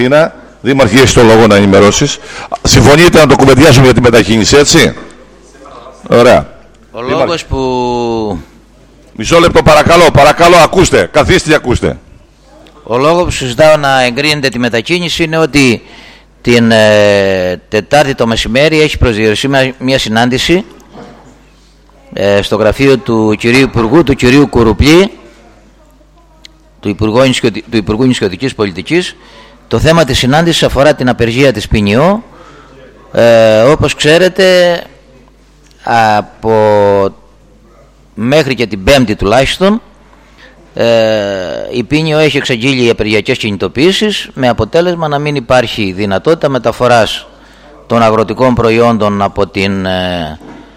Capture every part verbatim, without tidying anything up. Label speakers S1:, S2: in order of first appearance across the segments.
S1: Είναι, Δήμαρχη, έχεις το λόγο να ενημερώσεις. Συμφωνείτε να το κουβεντιάσουμε για τη μετακίνηση, έτσι? Ωραία.
S2: Ο λόγος που...
S1: Μισό λεπτό παρακαλώ, παρακαλώ, ακούστε, καθίστε και ακούστε.
S2: Ο λόγος που συζητάω να εγκρίνεται τη μετακίνηση είναι ότι την ε, Τετάρτη το μεσημέρι έχει προσδιοριστεί μια συνάντηση ε, στο γραφείο του κυρίου Υπουργού, του κυρίου Κουρουπλή, του Υπουργού, του Υπουργού Νησιωτικής Πολιτικής. Το θέμα της συνάντησης αφορά την απεργία της ΠΝΙΟ. Ε, όπως ξέρετε, από μέχρι και την Πέμπτη τουλάχιστον, ε, η ΠΝΙΟ έχει εξαγγείλει απεργιακές κινητοποιήσεις, με αποτέλεσμα να μην υπάρχει δυνατότητα μεταφοράς των αγροτικών προϊόντων από την ε,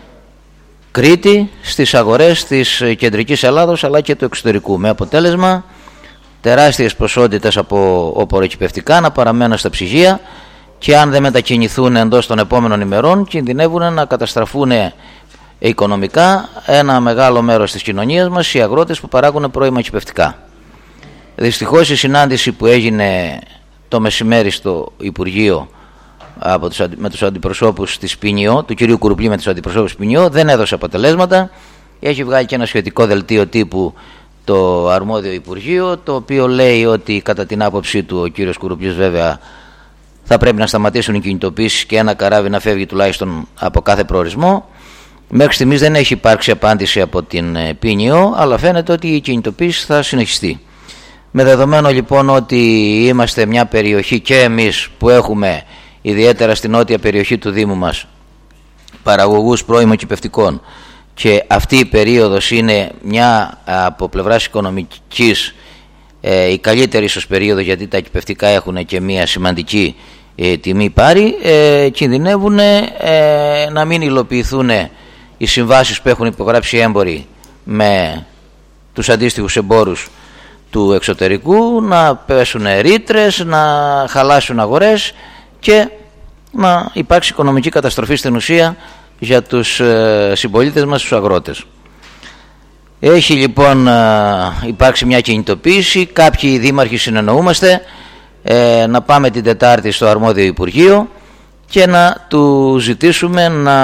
S2: Κρήτη στις αγορές της κεντρικής Ελλάδος αλλά και του εξωτερικού, με αποτέλεσμα τεράστιες ποσότητες από οπωροκυπευτικά να παραμένουν στα ψυγεία και αν δεν μετακινηθούν εντός των επόμενων ημερών κινδυνεύουν να καταστραφούν οικονομικά ένα μεγάλο μέρος της κοινωνίας μας, οι αγρότες που παράγουν πρώιμα κυπευτικά. Δυστυχώς η συνάντηση που έγινε το μεσημέρι στο Υπουργείο από τους, με τους αντιπροσώπους της ΠΝΙΟ, του κυρίου Κουρουπλή με τους αντιπροσώπους της ΠΝΙΟ, δεν έδωσε αποτελέσματα. Έχει βγάλει και ένα σχετικό δελτίο τύπου το αρμόδιο Υπουργείο, το οποίο λέει ότι κατά την άποψή του ο κύριος Κουρουπλής βέβαια θα πρέπει να σταματήσουν οι κινητοποιήσεις και ένα καράβι να φεύγει τουλάχιστον από κάθε προορισμό. Μέχρι στιγμής δεν έχει υπάρξει απάντηση από την ΠΝΙΟ, αλλά φαίνεται ότι η κινητοποίηση θα συνεχιστεί. Με δεδομένο λοιπόν ότι είμαστε μια περιοχή και εμείς που έχουμε ιδιαίτερα στην νότια περιοχή του Δήμου μας παραγωγούς πρώιμων κυπευτικών και αυτή η περίοδος είναι μια από πλευράς οικονομικής ε, η καλύτερη ίσως περίοδο, γιατί τα κυπευτικά έχουν και μια σημαντική ε, τιμή πάρη, ε, κινδυνεύουν ε, να μην υλοποιηθούν οι συμβάσεις που έχουν υπογράψει οι έμποροι με τους αντίστοιχους εμπόρους του εξωτερικού, να πέσουν ρήτρες, να χαλάσουν αγορές και να υπάρξει οικονομική καταστροφή στην ουσία για τους ε, συμπολίτες μας, τους αγρότες. Έχει λοιπόν ε, υπάρξει μια κινητοποίηση, κάποιοι δήμαρχοι συνεννοούμαστε ε, να πάμε την Τετάρτη στο αρμόδιο Υπουργείο και να του ζητήσουμε να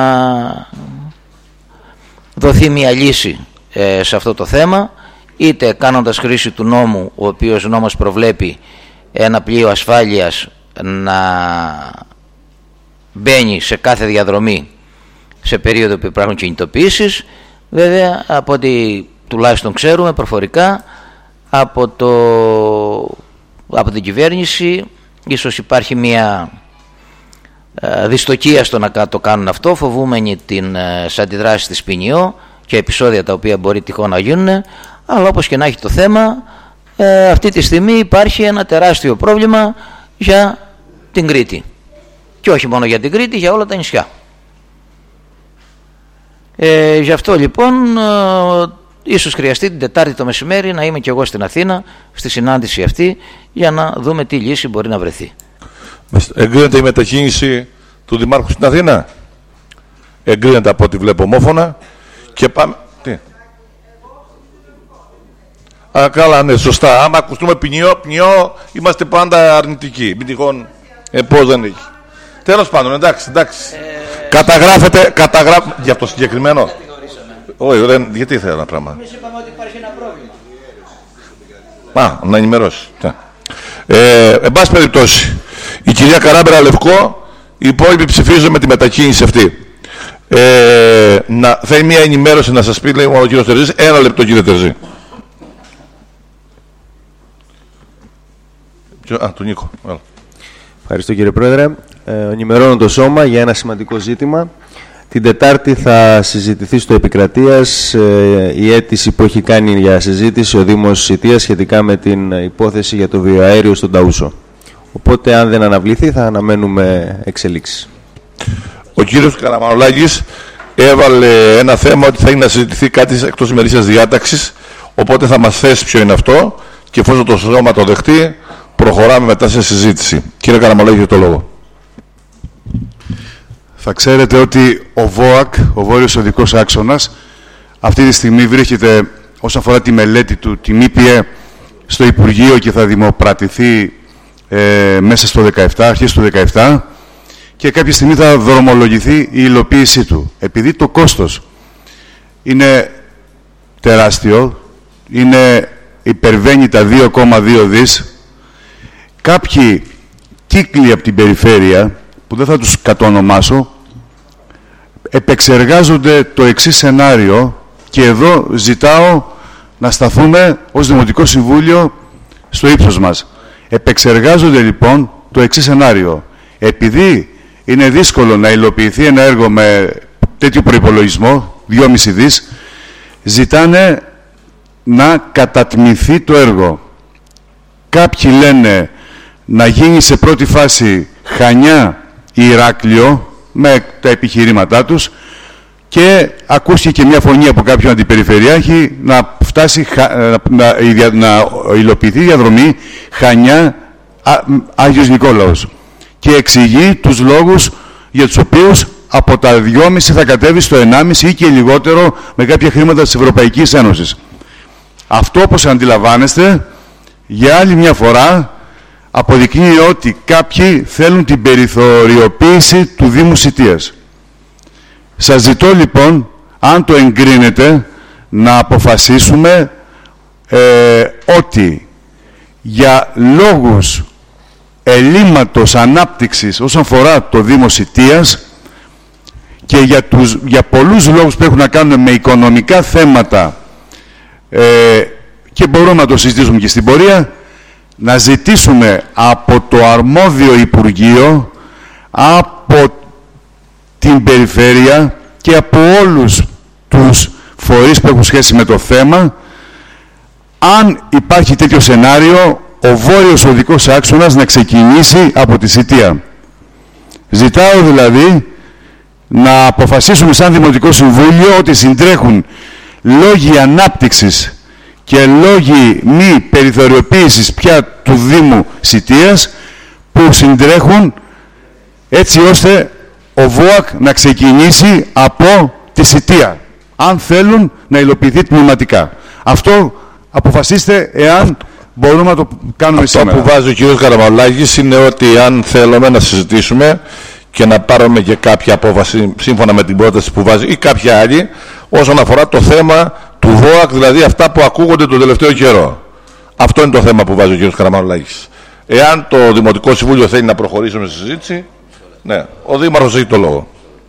S2: δοθεί μια λύση ε, σε αυτό το θέμα, είτε κάνοντας χρήση του νόμου, ο οποίος νόμος προβλέπει ένα πλοίο ασφάλειας να μπαίνει σε κάθε διαδρομή σε περίοδο που υπάρχουν κινητοποιήσεις. Βέβαια, από ό,τι τουλάχιστον ξέρουμε προφορικά από, το, από την κυβέρνηση, ίσως υπάρχει μια ε, δυστοκία στο να το κάνουν αυτό, φοβούμενοι την ε, αντιδράσεις της ΠΝΙΟ και επεισόδια τα οποία μπορεί τυχόν να γίνουν, αλλά όπως και να έχει το θέμα, ε, αυτή τη στιγμή υπάρχει ένα τεράστιο πρόβλημα για την Κρήτη. Και όχι μόνο για την Κρήτη, για όλα τα νησιά. Ε, γι' αυτό λοιπόν ε, ίσως χρειαστεί την Τετάρτη το μεσημέρι να είμαι και εγώ στην Αθήνα στη συνάντηση αυτή για να δούμε τι λύση μπορεί να βρεθεί.
S1: Εγκρίνεται η μετακίνηση του Δημάρχου στην Αθήνα? Εγκρίνεται από ό,τι βλέπω ομόφωνα. Και πάμε... Τι? Α, καλά, ναι, σωστά. Άμα ακουστούμε ποινιό, ποινιό, είμαστε πάντα αρνητικοί. Μην τυχόν, ε, πώς δεν έχει. Τέλος πάντων, εντάξει, εντάξει. Ε... Καταγράφεται, καταγράφεται, για το συγκεκριμένο. Όχι, δεν, γιατί ήθελα ένα πράγμα.
S2: Εμείς είπαμε ότι υπάρχει ένα πρόβλημα.
S1: Α, να ενημερώσει. Ε, εν πάση περιπτώσει, η κυρία Καράμπερα Λευκό, οι υπόλοιποι ψηφίζουν με τη μετακίνηση αυτή. Ε, να, θέλει μια ενημέρωση να σας πει, λέει ο κύριος Τερζής. Ένα λεπτό, κύριε Τερζή. Α, του Νίκο.
S3: Ευχαριστώ, κύριε Πρόεδρε. Ε, ενημερώνω το Σώμα για ένα σημαντικό ζήτημα. Την Τετάρτη θα συζητηθεί στο Επικρατείας ε, η αίτηση που έχει κάνει για συζήτηση ο Δήμος Σιτίας σχετικά με την υπόθεση για το βιοαέριο στον Ταούσο. Οπότε, αν δεν αναβληθεί, θα αναμένουμε εξελίξεις.
S1: Ο κύριος Καραμανολάκης έβαλε ένα θέμα ότι θα είναι να συζητηθεί κάτι εκτός ημερήσιας διάταξης, οπότε θα μας θέσει ποιο είναι αυτό και εφόσον το Σώμα το δεχτεί, προχωράμε μετά σε συζήτηση. Κύριε Καραμανολάκη, το λόγο.
S4: Θα ξέρετε ότι ο ΒΟΑΚ, ο Βόρειος Οδικός Άξονας, αυτή τη στιγμή βρίσκεται, όσον αφορά τη μελέτη του, την ήπιε στο Υπουργείο και θα δημοπρατηθεί ε, μέσα στο δεκαεπτά, αρχές του δεκαεπτά, και κάποια στιγμή θα δρομολογηθεί η υλοποίησή του. Επειδή το κόστος είναι τεράστιο, είναι, υπερβαίνει τα δύο κόμμα δύο δις, κάποιοι κύκλοι από την περιφέρεια, που δεν θα τους κατονομάσω, επεξεργάζονται το εξής σενάριο, και εδώ ζητάω να σταθούμε ως Δημοτικό Συμβούλιο στο ύψος μας. Επεξεργάζονται λοιπόν το εξής σενάριο. Επειδή είναι δύσκολο να υλοποιηθεί ένα έργο με τέτοιο προϋπολογισμό, δυόμισι δις, ζητάνε να κατατμηθεί το έργο. Κάποιοι λένε να γίνει σε πρώτη φάση Χανιά ή Ηράκλειο, με τα επιχειρήματά τους, και ακούστηκε και μια φωνή από κάποιον αντιπεριφερειάρχη να φτάσει, να, να, να υλοποιηθεί η διαδρομή Χανιά Α, Άγιος Νικόλαος, και εξηγεί τους λόγους για τους οποίους από τα δυόμισι θα κατέβει στο ενάμιση ή και λιγότερο με κάποια χρήματα της Ευρωπαϊκής Ένωσης. Αυτό, όπως αντιλαμβάνεστε, για άλλη μια φορά αποδεικνύει ότι κάποιοι θέλουν την περιθωριοποίηση του Δήμου Σιτίας. Σας ζητώ λοιπόν, αν το εγκρίνετε, να αποφασίσουμε ε, ότι για λόγους ελλείμματος ανάπτυξης όσον αφορά το Δήμο Σιτίας και για, τους, για πολλούς λόγους που έχουν να κάνουν με οικονομικά θέματα, ε, και μπορούμε να το συζητήσουμε και στην πορεία, να ζητήσουμε από το αρμόδιο Υπουργείο, από την Περιφέρεια και από όλους τους φορείς που έχουν σχέση με το θέμα, αν υπάρχει τέτοιο σενάριο, ο βόρειος οδικός άξονας να ξεκινήσει από τη Σιτία. Ζητάω δηλαδή να αποφασίσουμε σαν Δημοτικό Συμβούλιο ότι συντρέχουν λόγοι ανάπτυξης και λόγοι μη περιθωριοποίησης πια του Δήμου Σιτίας, που συντρέχουν έτσι ώστε ο ΒΟΑΚ να ξεκινήσει από τη Σιτία, αν θέλουν να υλοποιηθεί τμηματικά. Αυτό αποφασίστε, εάν μπορούμε να το κάνουμε
S1: αυτό
S4: σήμερα.
S1: Αυτό που βάζει ο κ. Καραμανολάκης είναι ότι αν θέλουμε να συζητήσουμε και να πάρουμε και κάποια απόφαση σύμφωνα με την πρόταση που βάζει ή κάποια άλλη όσον αφορά το θέμα του ΒΟΑΚ, δηλαδή αυτά που ακούγονται τον τελευταίο καιρό. Αυτό είναι το θέμα που βάζει ο κ. Καραμανολάκης. Εάν το Δημοτικό Συμβούλιο θέλει να προχωρήσουμε στη συζήτηση, ναι, ο Δήμαρχος έχει το λόγο.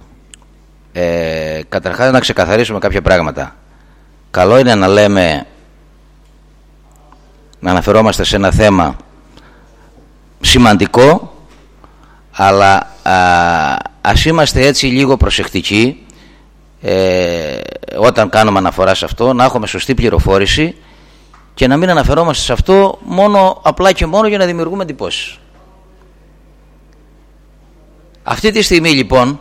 S2: Ε, καταρχάς να ξεκαθαρίσουμε κάποια πράγματα. Καλό είναι να λέμε, να αναφερόμαστε σε ένα θέμα σημαντικό, αλλά α, ας είμαστε έτσι λίγο προσεκτικοί ε, όταν κάνουμε αναφορά σε αυτό, να έχουμε σωστή πληροφόρηση και να μην αναφερόμαστε σε αυτό μόνο, απλά και μόνο για να δημιουργούμε εντυπώσεις. Αυτή τη στιγμή λοιπόν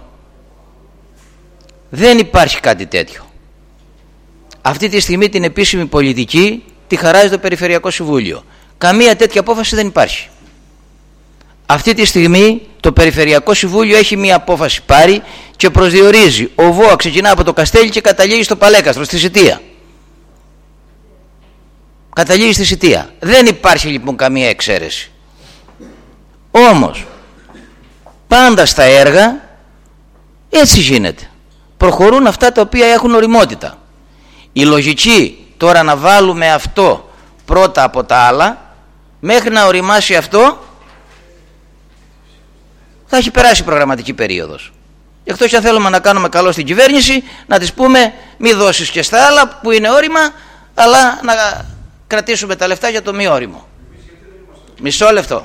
S2: δεν υπάρχει κάτι τέτοιο. Αυτή τη στιγμή την επίσημη πολιτική τη χαράζει το Περιφερειακό Συμβούλιο. Καμία τέτοια απόφαση δεν υπάρχει. Αυτή τη στιγμή το Περιφερειακό Συμβούλιο έχει μία απόφαση πάρει και προσδιορίζει. Ο ΒΟΑ ξεκινά από το Καστέλι και καταλήγει στο Παλέκαστρο, στη Σιτία. Καταλήγει στη Σιτία. Δεν υπάρχει λοιπόν καμία εξαίρεση. Όμως πάντα στα έργα έτσι γίνεται. Προχωρούν αυτά τα οποία έχουν οριμότητα. Η λογική τώρα να βάλουμε αυτό πρώτα από τα άλλα, μέχρι να οριμάσει αυτό θα έχει περάσει η προγραμματική περίοδος. Εκτός και αν θέλουμε να κάνουμε καλό στην κυβέρνηση, να της πούμε μη δώσεις και στα άλλα που είναι όρημα, αλλά να κρατήσουμε τα λεφτά για το μη όριμο. Μισό λεπτό.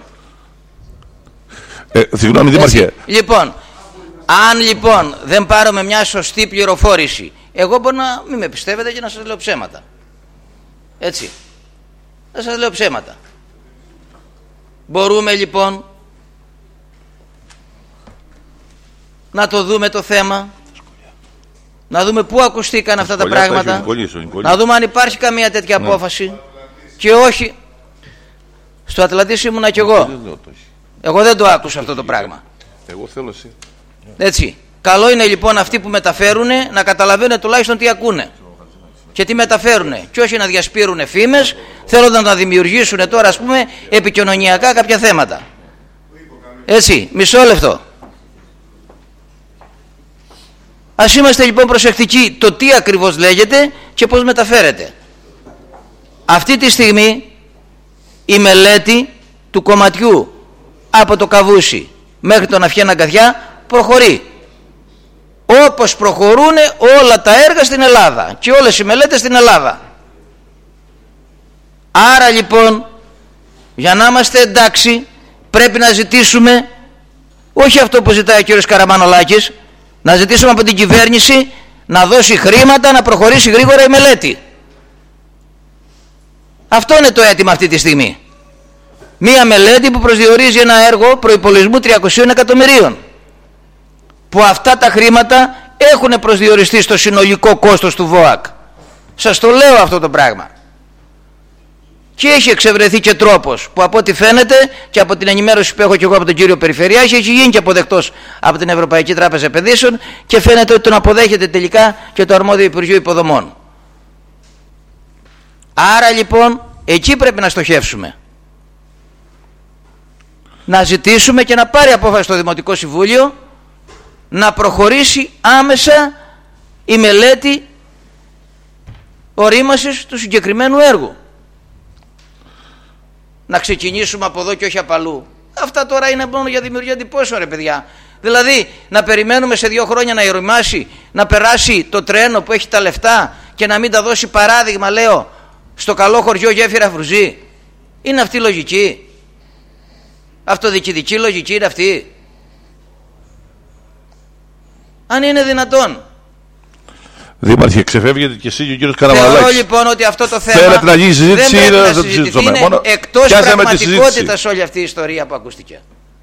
S1: Ε, συγγνώμη, Δήμαρχε.
S2: Λοιπόν, αν λοιπόν δεν πάρουμε μια σωστή πληροφόρηση, εγώ μπορώ να μην με πιστεύετε και να σας λέω ψέματα. Έτσι. Θα σας λέω ψέματα. Μπορούμε λοιπόν να το δούμε το θέμα, να δούμε πού ακουστήκαν αυτά τα πράγματα, να δούμε αν υπάρχει καμία τέτοια απόφαση και όχι. Στο Ατλαντής ήμουνα κι εγώ. Εγώ δεν το άκουσα αυτό το πράγμα.
S1: Εγώ θέλω εσύ.
S2: Έτσι. Καλό είναι λοιπόν αυτοί που μεταφέρουν να καταλαβαίνουν τουλάχιστον τι ακούνε. και τι μεταφέρουνε. Και όχι να διασπείρουνε φήμες, θέλοντας να δημιουργήσουν τώρα, ας πούμε, επικοινωνιακά κάποια θέματα. Έτσι, μισό λεπτό. Ας είμαστε λοιπόν προσεκτικοί το τι ακριβώς λέγεται και πώς μεταφέρεται. Αυτή τη στιγμή η μελέτη του κομματιού από το Καβούσι μέχρι τον Αυχένα Καθιά προχωρεί. Όπως προχωρούν όλα τα έργα στην Ελλάδα και όλες οι μελέτες στην Ελλάδα. Άρα λοιπόν, για να είμαστε εντάξει, πρέπει να ζητήσουμε όχι αυτό που ζητάει ο κύριος Καραμανολάκης, να ζητήσουμε από την κυβέρνηση να δώσει χρήματα να προχωρήσει γρήγορα η μελέτη. Αυτό είναι το αίτημα αυτή τη στιγμή. Μία μελέτη που προσδιορίζει ένα έργο προϋπολογισμού τριακοσίων εκατομμυρίων, που αυτά τα χρήματα έχουν προσδιοριστεί στο συνολικό κόστος του ΒΟΑΚ. Σας το λέω αυτό το πράγμα. Και έχει εξευρεθεί και τρόπος που από ό,τι φαίνεται και από την ενημέρωση που έχω και εγώ από τον κύριο Περιφερειάρχη έχει γίνει και αποδεκτός από την Ευρωπαϊκή Τράπεζα Επενδύσεων και φαίνεται ότι τον αποδέχεται τελικά και το αρμόδιο Υπουργείο Υποδομών. Άρα λοιπόν εκεί πρέπει να στοχεύσουμε. Να ζητήσουμε και να πάρει απόφαση στο Δημοτικό Συμβούλιο να προχωρήσει άμεσα η μελέτη ορίμασης του συγκεκριμένου έργου. Να ξεκινήσουμε από εδώ και όχι από αλλού. Αυτά τώρα είναι μόνο για δημιουργία εντυπώσεων, ρε παιδιά. Δηλαδή να περιμένουμε σε δύο χρόνια να ηρεμάσει, να περάσει το τρένο που έχει τα λεφτά και να μην τα δώσει παράδειγμα, λέω, στο καλό χωριό Γέφυρα Φρουζή. Είναι αυτή η λογική? Αυτοδιοικητική λογική είναι αυτή? Αν είναι δυνατόν.
S1: Δήμαρχε, ξεφεύγετε και εσύ και ο κύριος Καραμανολάκης.
S2: Θεωρώ λοιπόν ότι αυτό το θέμα
S1: θέλετε να γίνει συζήτηση,
S2: δεν πρέπει
S1: ή
S2: να
S1: δεν
S2: συζητηθεί. Είναι
S1: μόνο
S2: εκτός πραγματικότητας όλη αυτή η ιστορία που ακούστηκε.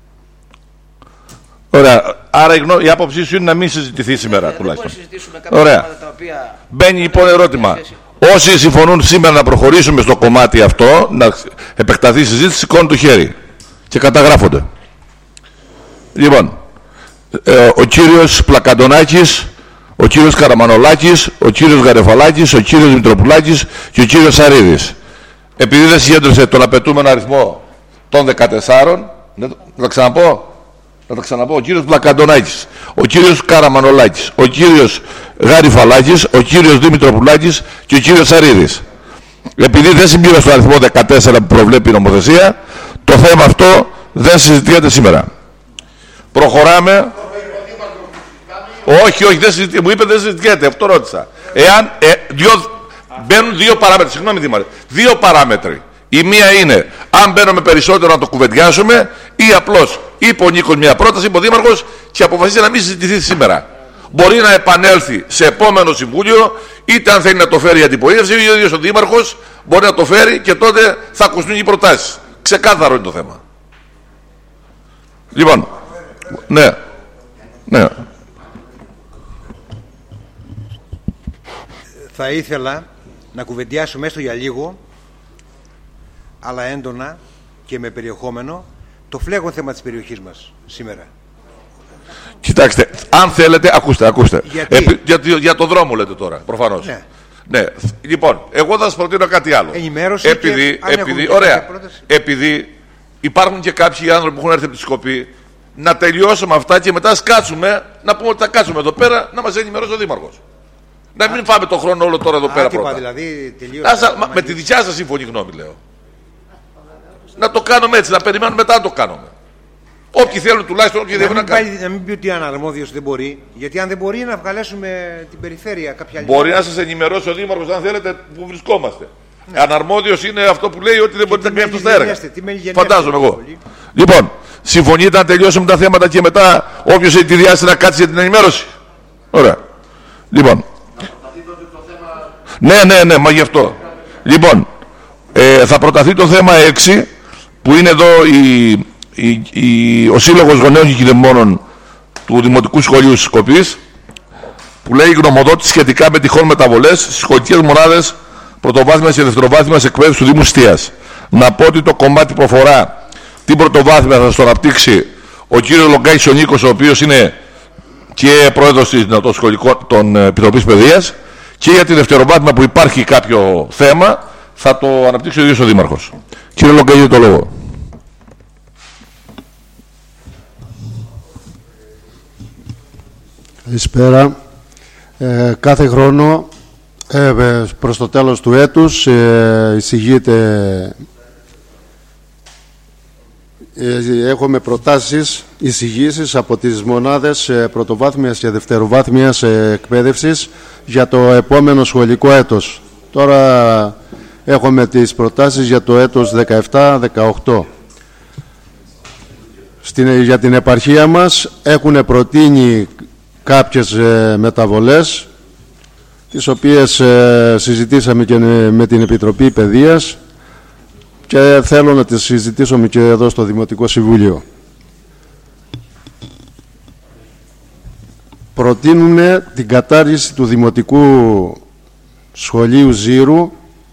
S1: Ωραία. Άρα η άποψή σου είναι να μην συζητηθεί σήμερα,
S2: ε,
S1: τουλάχιστον.
S2: Δεν μπορεί να συζητήσουμε κάποια
S1: Ωραία.
S2: πράγματα τα οποία...
S1: Μπαίνει λοιπόν ερώτημα. Όσοι συμφωνούν σήμερα να προχωρήσουμε στο κομμάτι αυτό, να επεκταθεί η συζήτηση, σηκώνουν το χέρι και καταγράφονται. Λοιπόν, ε, ο κύριος Πλακαντονάκης, ο κύριος Καραμανολάκης, ο κύριος Γαρεφαλάκης, ο κύριος Μητροπουλάκης και ο κύριος Σαρίδης. Επειδή δεν συγκέντρωσε τον απαιτούμενο αριθμό των δεκατεσσάρων, να τα ξαναπώ, να τα ξαναπώ, ο κύριος Πλακαντονάκης, ο κύριος Καραμανολάκης, ο κύριος Γαρεφαλάκης, ο κύριος Δημητροπουλάκης και ο κύριος Σαρίδης. Επειδή δεν συμπλήρωσε τον αριθμό δεκατέσσερα που προβλέπει η νομοθεσία, το θέμα αυτό δεν συζητιέται σήμερα. Προχωράμε. Όχι, όχι, δεν συζητιέται. Μου είπε δεν συζητιέται, αυτό ρώτησα. Εάν ε, δυο, μπαίνουν δύο παράμετροι, συγγνώμη Δήμαρχε, δύο παράμετροι. Η μία είναι αν μπαίνουμε περισσότερο να το κουβεντιάσουμε ή απλώς είπε ο Νίκος μια πρόταση, είπε ο Δήμαρχος και αποφασίζει να μην συζητηθεί σήμερα. Μπορεί να επανέλθει σε επόμενο συμβούλιο, είτε αν θέλει να το φέρει η αντιπολίτευση, ή ο ίδιος ο Δήμαρχος μπορεί να το φέρει και τότε θα ακουστούν οι προτάσεις. Ξεκάθαρο είναι το θέμα. Λοιπόν, ναι, ναι.
S5: Θα ήθελα να κουβεντιάσουμε έστω για λίγο, αλλά έντονα και με περιεχόμενο, το φλέγον θέμα της περιοχής μας σήμερα.
S1: Κοιτάξτε, αν θέλετε, ακούστε, ακούστε.
S5: Γιατί?
S1: Ε, για, για το δρόμο λέτε τώρα, προφανώς.
S5: Ναι.
S1: Ναι. Λοιπόν, εγώ θα σας προτείνω κάτι άλλο.
S5: Ενημέρωση
S1: επειδή,
S5: και
S1: επειδή, ωραία, επειδή υπάρχουν και κάποιοι άνθρωποι που έχουν έρθει από τη Σκοπή, να τελειώσουμε αυτά και μετά σκάτσουμε, να πούμε ότι θα κάτσουμε εδώ πέρα, να μας ενημερώσει ο Δήμαρχος. Να μην φάμε τον χρόνο όλο τώρα εδώ πέρα
S5: Άτυπα,
S1: πρώτα.
S5: δηλαδή,
S1: Άσα, μα, με τη δικιά σας σύμφωνη γνώμη λέω. Να το κάνουμε έτσι, να περιμένουμε μετά να το κάνουμε. Όποιοι θέλουν τουλάχιστον, όποιοι δεν θέλουν να κάνουν.
S5: Να μην πει ότι αν αρμόδιος δεν μπορεί, γιατί αν δεν μπορεί να βγαλέσουμε την περιφέρεια κάποια άλλη.
S1: Μπορεί να σας ενημερώσει ο Δήμαρχος αν θέλετε που βρισκόμαστε. Ναι. Αν αρμόδιος είναι αυτό που λέει ότι δεν μπορείτε να κάνετε αυτά τα έργα. Φαντάζομαι εγώ. Πολύ. Λοιπόν, συμφωνείτε να τελειώσουμε τα θέματα και μετά όποιος έχει τη διάστηση να κάτσει για την ενημέρωση. Ωραία. Λοιπόν. Ναι, ναι, ναι, μα γι' αυτό. Λοιπόν, ε, θα προταθεί το θέμα έξι που είναι εδώ η, η, η, ο Σύλλογος Γονέων και Κηδεμόνων του Δημοτικού Σχολείου Σκοπής, που λέει γνωμοδότηση σχετικά με τυχόν μεταβολές στις σχολικές μονάδες πρωτοβάθμιας και δευτεροβάθμιας εκπαίδευσης του Δήμου Στίας. Να πω ότι το κομμάτι που αφορά την πρωτοβάθμια θα σας το αναπτύξει ο κύριος Λογκάκης ο Νίκος, ο οποίος είναι και πρόεδρος των Επιτροπής Παιδείας, Και για τη δευτεροβάθμια που υπάρχει κάποιο θέμα, θα το αναπτύξει ο ίδιος ο Δήμαρχος. Κύριε Λογκαίδη, το λόγο.
S6: Καλησπέρα. Ε, κάθε χρόνο ε, προς το τέλος του έτους ε, εισηγείται, ε, έχουμε προτάσεις, εισηγήσεις από τις μονάδες ε, πρωτοβάθμιας και δευτεροβάθμιας ε, εκπαίδευσης για το επόμενο σχολικό έτος. Τώρα έχουμε τις προτάσεις για το έτος δεκαεπτά δεκαοκτώ. Στην, για την επαρχία μας έχουν προτείνει κάποιες ε, μεταβολές, τις οποίες ε, συζητήσαμε και με την Επιτροπή Παιδείας και θέλω να τις συζητήσουμε και εδώ στο Δημοτικό Συμβούλιο. Προτείνουν την κατάργηση του Δημοτικού Σχολείου Ζήρου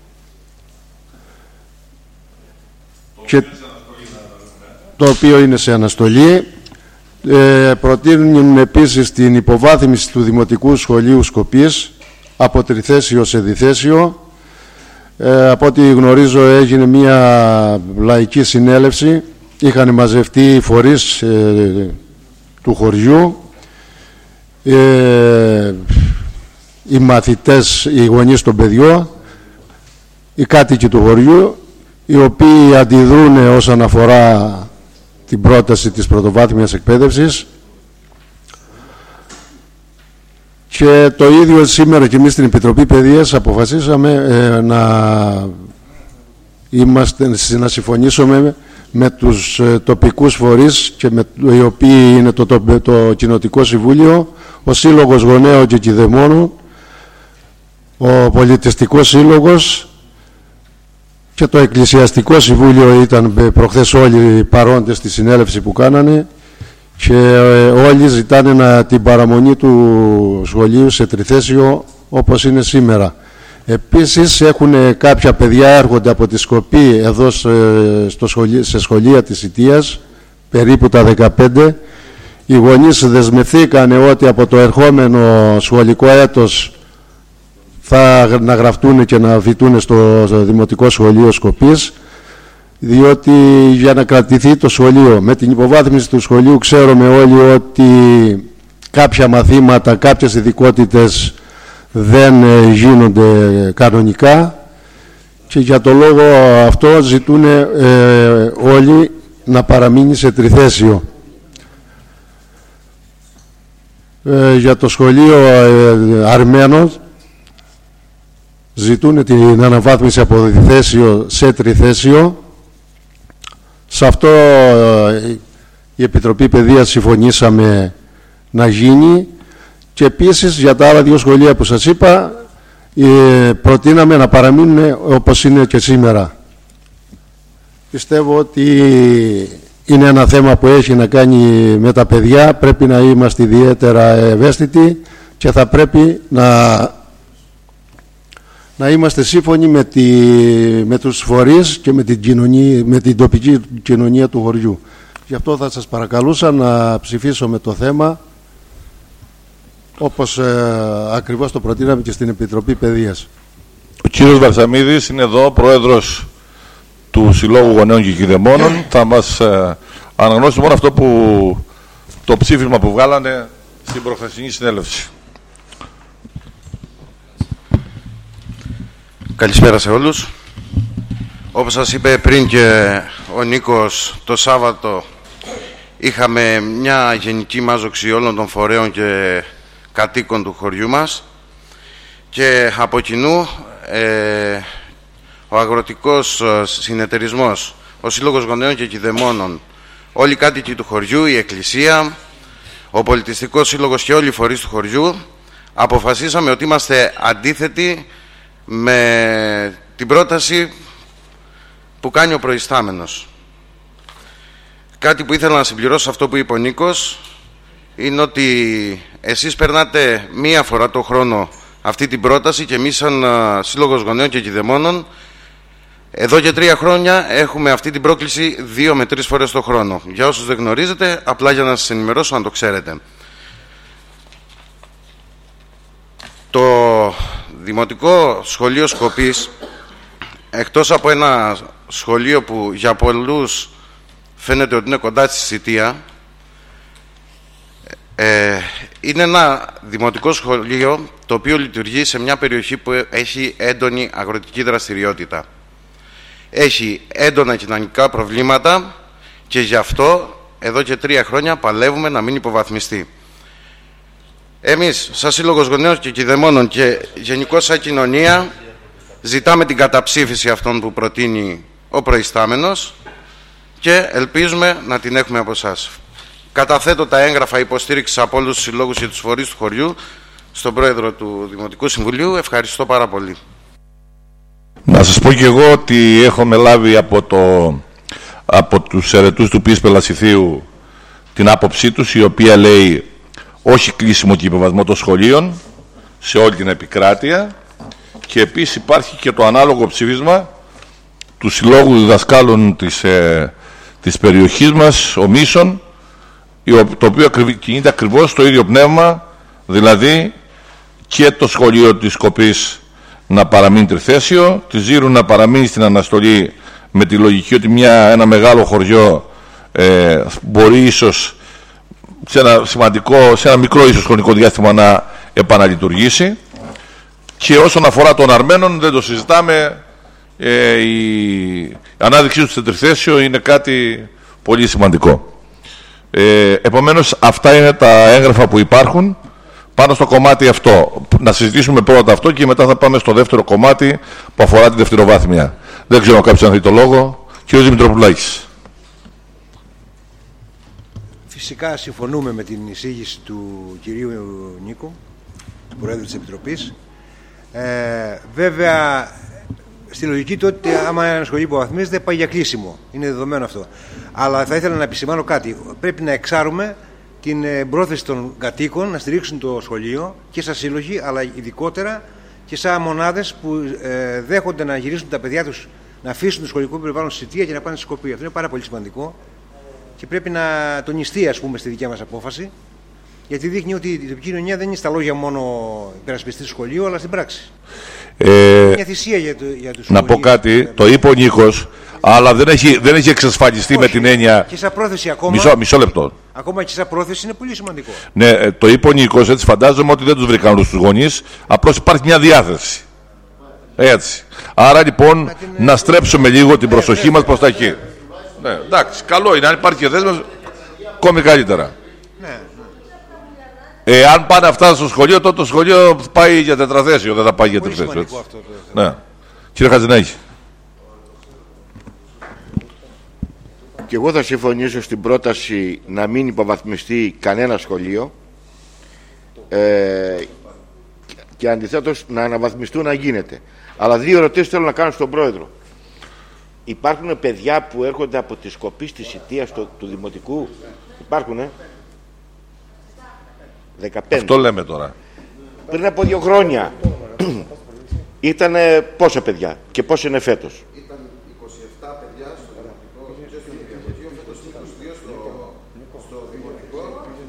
S6: και το οποίο είναι σε αναστολή. Ε, προτείνουν επίσης την υποβάθμιση του Δημοτικού Σχολείου Σκοπής από τριθέσιο σε διθέσιο. Ε, από ό,τι γνωρίζω έγινε μια λαϊκή συνέλευση, είχαν μαζευτεί οι φορείς ε, του χωριού, ε, οι μαθητές, οι γονείς των παιδιών, οι κάτοικοι του χωριού, οι οποίοι αντιδρούν όσον αφορά την πρόταση της πρωτοβάθμιας εκπαίδευσης. Και το ίδιο σήμερα και εμείς στην Επιτροπή Παιδείας αποφασίσαμε ε, να, είμαστε, να συμφωνήσουμε με τους ε, τοπικούς φορείς και με, οι οποίοι είναι το, το, το Κοινοτικό Συμβούλιο, ο Σύλλογος Γονέων και Κηδεμόνων, ο Πολιτιστικός Σύλλογος και το Εκκλησιαστικό Συμβούλιο. Ήταν προχθές όλοι παρόντες στη συνέλευση που κάνανε και όλοι ζητάνε να, την παραμονή του σχολείου σε τριθέσιο όπως είναι σήμερα. Επίσης έχουν κάποια παιδιά έρχονται από τη Σκοπή εδώ στο σχολείο, σε σχολεία της Ιτίας, περίπου τα δεκαπέντε. Οι γονείς δεσμευθήκανε ότι από το ερχόμενο σχολικό έτος θα να γραφτούν και να φοιτούν στο Δημοτικό Σχολείο Σκοπής, διότι για να κρατηθεί το σχολείο, με την υποβάθμιση του σχολείου ξέρουμε όλοι ότι κάποια μαθήματα, κάποιες ειδικότητες δεν γίνονται κανονικά και για το λόγο αυτό ζητούν ε, όλοι να παραμείνει σε τριθέσιο. Ε, για το σχολείο ε, Αρμένων ζητούν την αναβάθμιση από διθέσιο σε τριθέσιο. Σε αυτό η Επιτροπή Παιδείας συμφωνήσαμε να γίνει και επίσης για τα άλλα δύο σχολεία που σας είπα προτείναμε να παραμείνουν όπως είναι και σήμερα. Πιστεύω ότι είναι ένα θέμα που έχει να κάνει με τα παιδιά, πρέπει να είμαστε ιδιαίτερα ευαίσθητοι και θα πρέπει να να είμαστε σύμφωνοι με, τη, με τους φορείς και με την, κοινωνία, με την τοπική κοινωνία του χωριού. Γι' αυτό θα σας παρακαλούσα να ψηφίσουμε το θέμα όπως ε, ακριβώς το προτείναμε και στην Επιτροπή Παιδείας.
S1: Ο κύριος Βαρσαμίδης είναι εδώ, πρόεδρος του Συλλόγου Γονέων και Κηδεμόνων. Θα μας ε, αναγνώσει μόνο αυτό που το ψήφισμα που βγάλανε στην προχθεσινή συνέλευση.
S7: Καλησπέρα σε όλους. Όπως σας είπε πριν και ο Νίκος, το Σάββατο είχαμε μια γενική μάζοξη όλων των φορέων και κατοίκων του χωριού μας και από κοινού ε, ο Αγροτικός Συνεταιρισμός, ο Σύλλογος Γονέων και Κηδεμόνων, όλοι οι κάτοικοι του χωριού, η Εκκλησία, ο Πολιτιστικός Σύλλογος και όλοι οι φορείς του χωριού αποφασίσαμε ότι είμαστε αντίθετοι με την πρόταση που κάνει ο προϊστάμενος. Κάτι που ήθελα να συμπληρώσω αυτό που είπε ο Νίκος είναι ότι εσείς περνάτε μία φορά το χρόνο αυτή την πρόταση και εμείς σαν Σύλλογος Γονέων και Κηδεμόνων εδώ και τρία χρόνια έχουμε αυτή την πρόκληση δύο με τρεις φορές το χρόνο. Για όσους δεν γνωρίζετε, απλά για να σας ενημερώσω αν το ξέρετε. Το Δημοτικό Σχολείο Σκοπής, εκτός από ένα σχολείο που για πολλούς φαίνεται ότι είναι κοντά στη Σιτία, ε, είναι ένα δημοτικό σχολείο το οποίο λειτουργεί σε μια περιοχή που έχει έντονη αγροτική δραστηριότητα. Έχει έντονα κοινωνικά προβλήματα και γι' αυτό εδώ και τρία χρόνια παλεύουμε να μην υποβαθμιστεί. Εμείς, σαν Σύλλογος Γονέων και Κηδεμόνων και γενικώς σαν κοινωνία, ζητάμε την καταψήφιση αυτών που προτείνει ο προϊστάμενος και ελπίζουμε να την έχουμε από εσάς. Καταθέτω τα έγγραφα υποστήριξης από όλους τους συλλόγους και τους φορείς του χωριού στον Πρόεδρο του Δημοτικού Συμβουλίου. Ευχαριστώ πάρα πολύ.
S1: Να σας πω και εγώ ότι έχουμε λάβει από, το, από τους αιρετούς του ΠΙΣ Πελασιθίου την άποψή τους, η οποία λέει όχι κλείσιμο και υποβαθμό των σχολείων σε όλη την επικράτεια, και επίσης υπάρχει και το ανάλογο ψήφισμα του Συλλόγου Διδασκάλων της, ε, της περιοχής μας, ο Μίσον, το οποίο κινείται ακριβώς στο ίδιο πνεύμα, δηλαδή και το σχολείο της Σκοπής να παραμείνει τριθέσιο, τη Ζήρου να παραμείνει στην αναστολή, με τη λογική ότι μια, ένα μεγάλο χωριό ε, μπορεί ίσως σε ένα, σημαντικό, σε ένα μικρό ίσως χρονικό διάστημα να επαναλειτουργήσει. Και όσον αφορά των Αρμένων, δεν το συζητάμε, ε, η ανάδειξή του σε τριθέσιο είναι κάτι πολύ σημαντικό. Ε, επομένως αυτά είναι τα έγγραφα που υπάρχουν πάνω στο κομμάτι αυτό. Να συζητήσουμε πρώτα αυτό και μετά θα πάμε στο δεύτερο κομμάτι που αφορά τη δευτεροβάθμια. Δεν ξέρω αν κάποιος αν θέλει το λόγο. Κύριος Δημητροπουλάκης.
S5: Φυσικά συμφωνούμε με την εισήγηση του κυρίου Νίκου, του Προέδρου της Επιτροπής. Ε, βέβαια, στη λογική του ότι άμα ένα σχολείο υποβαθμίζεται πάει για κλείσιμο. Είναι δεδομένο αυτό. Αλλά θα ήθελα να επισημάνω κάτι. Πρέπει να εξάρουμε την πρόθεση των κατοίκων να στηρίξουν το σχολείο και σαν σύλλογοι, αλλά ειδικότερα και σαν μονάδες που ε, δέχονται να γυρίσουν τα παιδιά τους, να αφήσουν το σχολικό περιβάλλον στη Σιτία και να πάνε στη Σκοπή. Αυτό είναι πάρα πολύ σημαντικό και πρέπει να τονιστεί, ας πούμε, στη δικιά μας απόφαση, γιατί δείχνει ότι η τοπική κοινωνία δεν είναι στα λόγια μόνο υπερασπιστή του σχολείου, αλλά στην πράξη.
S1: Ε,
S5: μια θυσία για, το, για τους
S1: να πω κάτι, το είπε ο Νίκος, αλλά δεν έχει, δεν έχει εξασφαλιστεί. Όχι, με την έννοια.
S5: Και σαν πρόθεση ακόμα.
S1: Μισό, μισό λεπτό.
S5: Ακόμα και σαν πρόθεση είναι πολύ σημαντικό.
S1: Ναι, το είπε ο Νίκος, έτσι φαντάζομαι ότι δεν τους βρήκαν όλους τους γονείς, απλώς υπάρχει μια διάθεση. Έτσι. Άρα λοιπόν την... να στρέψουμε λίγο την προσοχή ναι, μας προς τα εκεί. Ναι, εντάξει, καλό είναι, αν υπάρχει και δέσμευση, ακόμη καλύτερα. Ναι. Ε, αν πάνε αυτά στο σχολείο, τότε το σχολείο πάει για τετραθέσιο, δεν θα πάει για τριθέσιο. Ναι. Κύριε Χατζηνάκη.
S8: Και εγώ θα συμφωνήσω στην πρόταση να μην υποβαθμιστεί κανένα σχολείο ε, και αντιθέτως να αναβαθμιστούν να γίνεται. Αλλά δύο ερωτήσεις θέλω να κάνω στον Πρόεδρο. Υπάρχουν παιδιά που έρχονται από τη Σκοπή στη Σιτία στο, του Δημοτικού? Υπάρχουνε? δεκαπέντε.
S1: Αυτό λέμε τώρα.
S8: Πριν από δύο χρόνια ήταν πόσα παιδιά και πόσα είναι φέτος?
S7: Ήταν είκοσι επτά παιδιά στο Δημοτικό και στο Δημοτικό, φέτος είκοσι δύο στο, στο Δημοτικό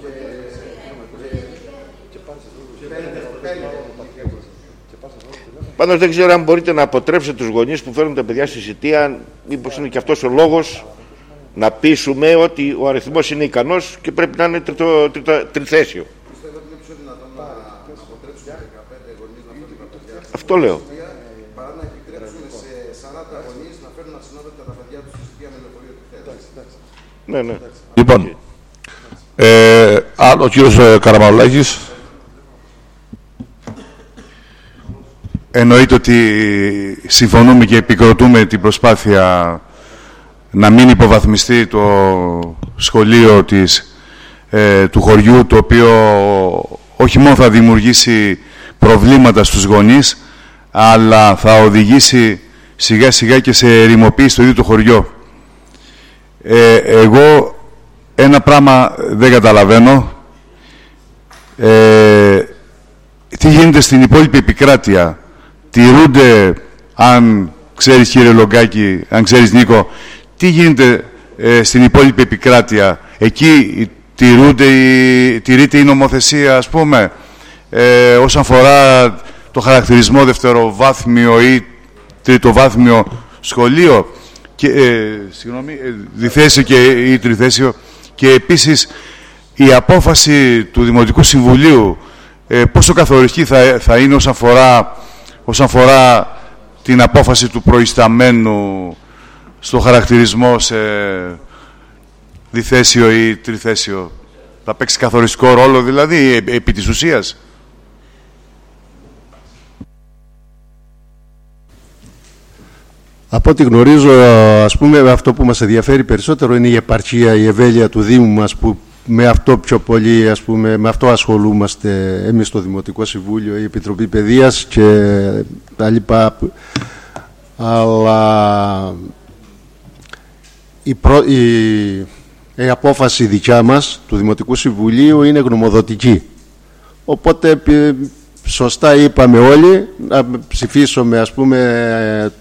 S7: και
S8: πάντως δεν ξέρω αν μπορείτε να αποτρέψετε τους γονείς που φέρνουν τα παιδιά στη Σιτία, μήπως είναι και αυτός ο λόγος να πείσουμε ότι ο αριθμός είναι ικανός και πρέπει να είναι τριτο, τριτο, τριθέσιο. Αυτό λέω.
S7: Παρά να επιτρέψουμε σε σαράντα γονείς να φέρουν ασυνόδευτα τα παιδιά τους στη Σιτία με λεωφορείο του Χθέτας.
S8: Ναι, ναι.
S1: Λοιπόν, ε, άλλο ο κύριος Καραμανολάκης.
S4: Εννοείται ότι συμφωνούμε και επικροτούμε την προσπάθεια να μην υποβαθμιστεί το σχολείο της, ε, του χωριού, το οποίο όχι μόνο θα δημιουργήσει προβλήματα στους γονείς, αλλά θα οδηγήσει σιγά σιγά και σε ερημοποίηση στο ίδιο το χωριό. Ε, εγώ ένα πράγμα δεν καταλαβαίνω. Ε, τι γίνεται στην υπόλοιπη επικράτεια? Τηρούνται, αν ξέρεις κύριε Λογκάκη, αν ξέρεις Νίκο, τι γίνεται ε, στην υπόλοιπη επικράτεια? Εκεί τηρούνται, η, τηρείται η νομοθεσία, ας πούμε, ε, όσον αφορά το χαρακτηρισμό δευτεροβάθμιο ή τριτοβάθμιο σχολείο, και, ε, συγγνώμη, ε, διθέσιο και, ή τριθέσιο, και επίσης η απόφαση του Δημοτικού Συμβουλίου ε, πόσο καθοριστική θα, θα είναι όσον αφορά, όσον αφορά την απόφαση του προϊσταμένου στο χαρακτηρισμό σε διθέσιο ή τριθέσιο. Θα παίξει καθοριστικό ρόλο δηλαδή επί της ουσίας.
S6: Από ό,τι γνωρίζω, ας πούμε, αυτό που μας ενδιαφέρει περισσότερο είναι η επαρχία, η ευέλεια του Δήμου μας, που με αυτό πιο πολύ, ας πούμε, με αυτό ασχολούμαστε εμείς στο Δημοτικό Συμβούλιο, η Επιτροπή Παιδείας και τα λοιπά. Αλλά η, προ... η... η απόφαση δικιά μας του Δημοτικού Συμβουλίου είναι γνωμοδοτική. Οπότε σωστά είπαμε όλοι να ψηφίσουμε, ας πούμε,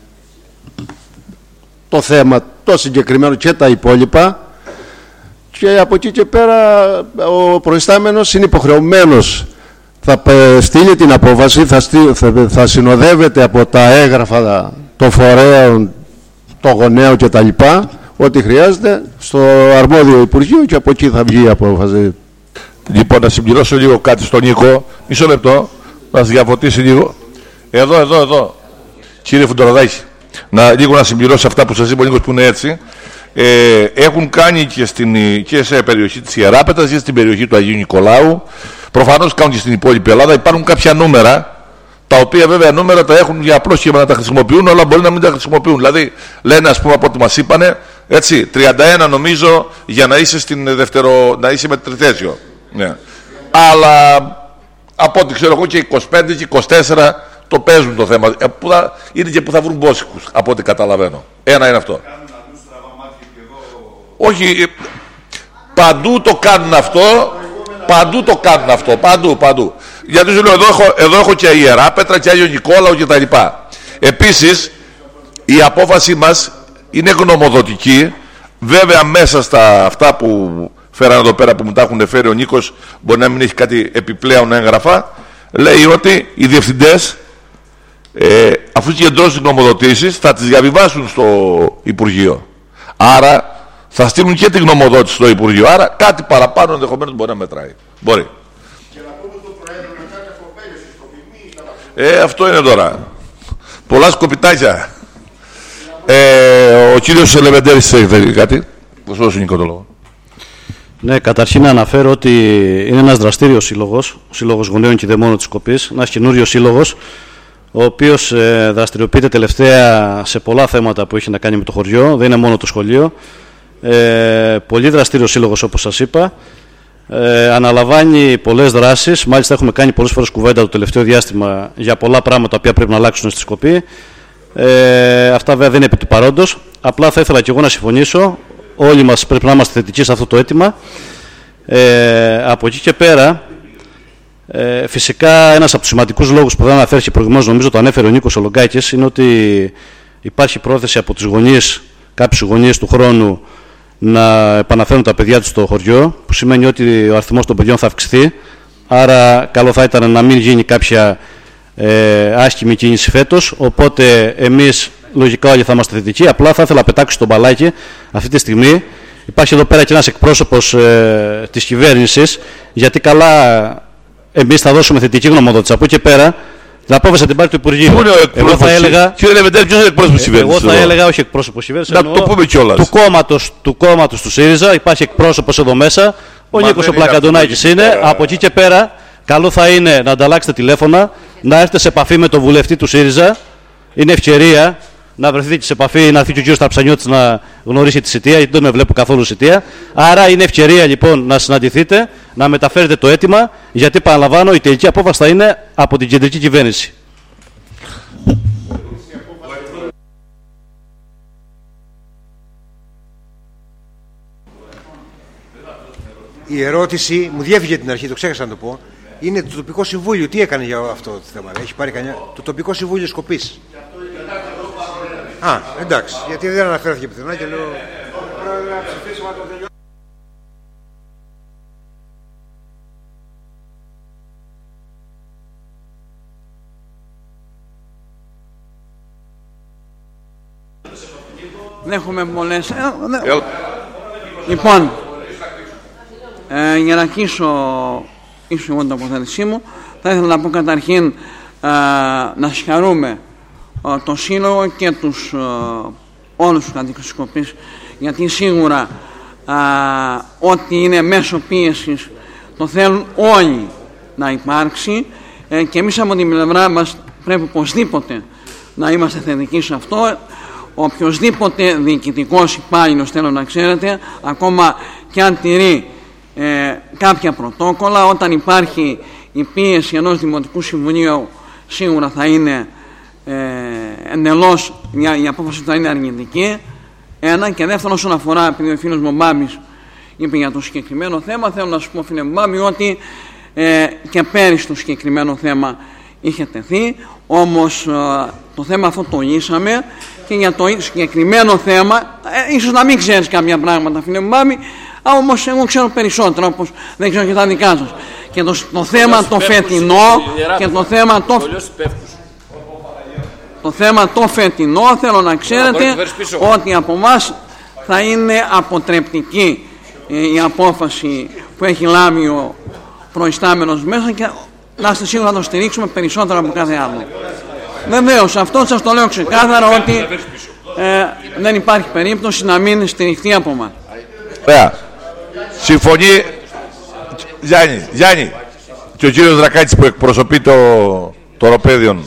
S6: το θέμα το συγκεκριμένο και τα υπόλοιπα, και από εκεί και πέρα ο προϊστάμενος είναι υποχρεωμένος, θα στείλει την απόφαση, θα, στείλει, θα, θα συνοδεύεται από τα έγγραφα των φορέων, των γονέων και τα λοιπά, ό,τι χρειάζεται, στο αρμόδιο Υπουργείο, και από εκεί θα βγει η απόφαση.
S1: Λοιπόν, να συμπληρώσω λίγο κάτι στον Νίκο. Μισό λεπτό, να σας διαφωτίσει λίγο. Εδώ, εδώ, εδώ. Κύριε Φουντοροδάκη, να, λίγο να συμπληρώσω αυτά που σας είπε ο Νίκος, που είναι έτσι. Ε, έχουν κάνει και, στην, και σε περιοχή της Ιεράπετρας και στην περιοχή του Αγίου Νικολάου. Προφανώς κάνουν και στην υπόλοιπη Ελλάδα. Υπάρχουν κάποια νούμερα, τα οποία βέβαια νούμερα τα έχουν για απλώς και να τα χρησιμοποιούν, αλλά μπορεί να μην τα χρησιμοποιούν. Δηλαδή, λένε, ας πούμε, από ό,τι μας είπανε, έτσι, τριάντα ένα νομίζω για να είσαι, στην δευτερο, να είσαι με τριθέσιο. Ναι. Αλλά από ό,τι ξέρω εγώ και είκοσι πέντε και είκοσι τέσσερα το παίζουν το θέμα. Ε, που θα, είναι και που θα βρουν μπόσικους, από ό,τι καταλαβαίνω. Ένα είναι αυτό. Όχι, παντού το κάνουν αυτό, παντού το κάνουν αυτό, παντού, παντού. Γιατί σου λέω, εδώ έχω, εδώ έχω και Ιεράπετρα και Άγιο Νικόλαο και τα λοιπά. Επίσης, η απόφαση μας είναι γνωμοδοτική. Βέβαια, μέσα στα αυτά που φέραν εδώ πέρα, που μου τα έχουν φέρει ο Νίκος, μπορεί να μην έχει κάτι επιπλέον έγγραφα, λέει ότι οι διευθυντές, ε, αφού συγκεντρώσουν γνωμοδοτήσεις, θα τις διαβιβάσουν στο Υπουργείο. Άρα θα στείλουν και τη γνωμοδότηση στο Υπουργείο. Άρα κάτι παραπάνω ενδεχομένως μπορεί να μετράει. Μπορεί. Και να πούμε το Προέδρο να κάνει αυτοπέλες στη σκοπιμή. Ε, αυτό είναι τώρα. Πολλά σκοπιτάκια. Ε, ο κύριος Λεβεντέρης έχει κάτι. Θα σου δώσω, Νίκο, το λόγο.
S9: Ναι, καταρχήν να αναφέρω ότι είναι ένας δραστήριος σύλλογος, ο Σύλλογος Γονέων και Δαιμόνων της Σκοπής, ένας καινούριος σύλλογος, ο οποίος ε, δραστηριοποιείται τελευταία σε πολλά θέματα που έχει να κάνει με το χωριό, δεν είναι μόνο το σχολείο. Ε, πολύ δραστήριος σύλλογος, όπως σας είπα. Ε, αναλαμβάνει πολλές δράσεις. Μάλιστα, έχουμε κάνει πολλές φορές κουβέντα το τελευταίο διάστημα για πολλά πράγματα που πρέπει να αλλάξουν στη Σκοπή. Ε, αυτά βέβαια δεν είναι επί του παρόντος. Απλά θα ήθελα και εγώ να συμφωνήσω. Όλοι μας πρέπει να είμαστε θετικοί σε αυτό το αίτημα. Ε, από εκεί και πέρα, ε, φυσικά ένας από τους σημαντικούς λόγους που δεν αναφέρθηκε προηγουμένως, νομίζω το ανέφερε ο Νίκος Ολογκάκης, είναι ότι υπάρχει πρόθεση από τους γονείς, κάποιους γονείς του χρόνου, να επαναφέρουν τα παιδιά τους στο χωριό, που σημαίνει ότι ο αριθμός των παιδιών θα αυξηθεί. Άρα, καλό θα ήταν να μην γίνει κάποια ε, άσχημη κίνηση φέτος. Οπότε, εμείς λογικά όλοι θα είμαστε θετικοί. Απλά θα ήθελα να πετάξω στο μπαλάκι αυτή τη στιγμή. Υπάρχει εδώ πέρα και ένας εκπρόσωπος ε, της κυβέρνησης, γιατί καλά εμείς θα δώσουμε θετική γνωμοδότηση. Από εκεί και πέρα, την απόφαση την πάρει το Υπουργείο. Εγώ θα έλεγα.
S1: Κύριε Λεβεντέρη, ποιος είναι εκπρόσωπος της κυβέρνησης?
S9: Εγώ θα έλεγα, όχι εκπρόσωπος της κυβέρνησης.
S1: Να το πούμε κιόλας.
S9: Του κόμματος του, κόμματος του ΣΥΡΙΖΑ υπάρχει εκπρόσωπος εδώ μέσα. Ο Νίκος ο Πλακαντονάκης είναι. είναι. Από εκεί και πέρα, καλό θα είναι να ανταλλάξετε τηλέφωνα, να έρθετε σε επαφή με τον βουλευτή του ΣΥΡΙΖΑ. Είναι ευκαιρία να βρεθείτε και σε επαφή, να έρθει και ο κ. Ταψανιώτης να γνωρίσει τη Σιτία, γιατί δεν με βλέπω καθόλου Σιτία. Άρα είναι ευκαιρία λοιπόν να συναντηθείτε, να μεταφέρετε το αίτημα, γιατί παραλαμβάνω η τελική απόφαση θα είναι από την κεντρική κυβέρνηση.
S5: Η ερώτηση μου διέφυγε την αρχή, το ξέχασα να το πω. Είναι το τοπικό συμβούλιο. Τι έκανε για αυτό το θέμα? Έχει πάρει κανένα? Το τοπικό συμβούλιο Σκοπής. Α, εντάξει, γιατί δεν αναφέρθηκε πιθανά και λέω.
S10: Δεν έχουμε πολλές... Ε, δε... Λοιπόν, ε, για να κλείσω ίσως εγώ την τοποθέτησή μου, θα ήθελα να πω καταρχήν ε, να συγχαρούμε ε, το Σύλλογο και τους, ε, όλους τους κατοίκους της Σκοπής, γιατί σίγουρα ε, ό,τι είναι μέσω πίεσης το θέλουν όλοι να υπάρξει, ε, και εμείς από την πλευρά μας πρέπει οπωσδήποτε να είμαστε θετικοί σε αυτό. Οποιοσδήποτε διοικητικός υπάλληλος, θέλω να ξέρετε, ακόμα και αν τηρεί ε, κάποια πρωτόκολλα, όταν υπάρχει η πίεση ενός Δημοτικού Συμβουλίου, σίγουρα θα είναι ε, εντελώς, η απόφαση θα είναι αρνητική. Ένα. Και δεύτερον, όσον αφορά, επειδή ο φίλος μου Μπάμπης είπε για το συγκεκριμένο θέμα, θέλω να σου πω, φίλε Μπάμπη, ότι ε, και πέρυσι το συγκεκριμένο θέμα είχε τεθεί, όμως ε, το θέμα αυτό το λύσαμε, και για το συγκεκριμένο θέμα ε, ίσως να μην ξέρεις κάποια πράγματα, φίλε μου Μπάμπη, όμως εγώ ξέρω περισσότερο, όπως δεν ξέρω και τα δικά σας. Και το, το θέμα το φετινό και το θέμα το, το θέμα το φετινό θέλω να ξέρετε ότι από εμάς θα είναι αποτρεπτική ε, η απόφαση που έχει λάβει ο προϊστάμενος μέσα, και να είστε σίγουροι να το στηρίξουμε περισσότερο από κάθε άλλο. Βεβαίως, αυτό σας το λέω ξεκάθαρα, ότι ε, δεν υπάρχει περίπτωση να μην στηριχθεί από μας.
S1: Ωραία. Συμφωνεί Γιάννη, Γιάννη και ο κύριος Δρακάτης που εκπροσωπεί το, το Οροπέδιον.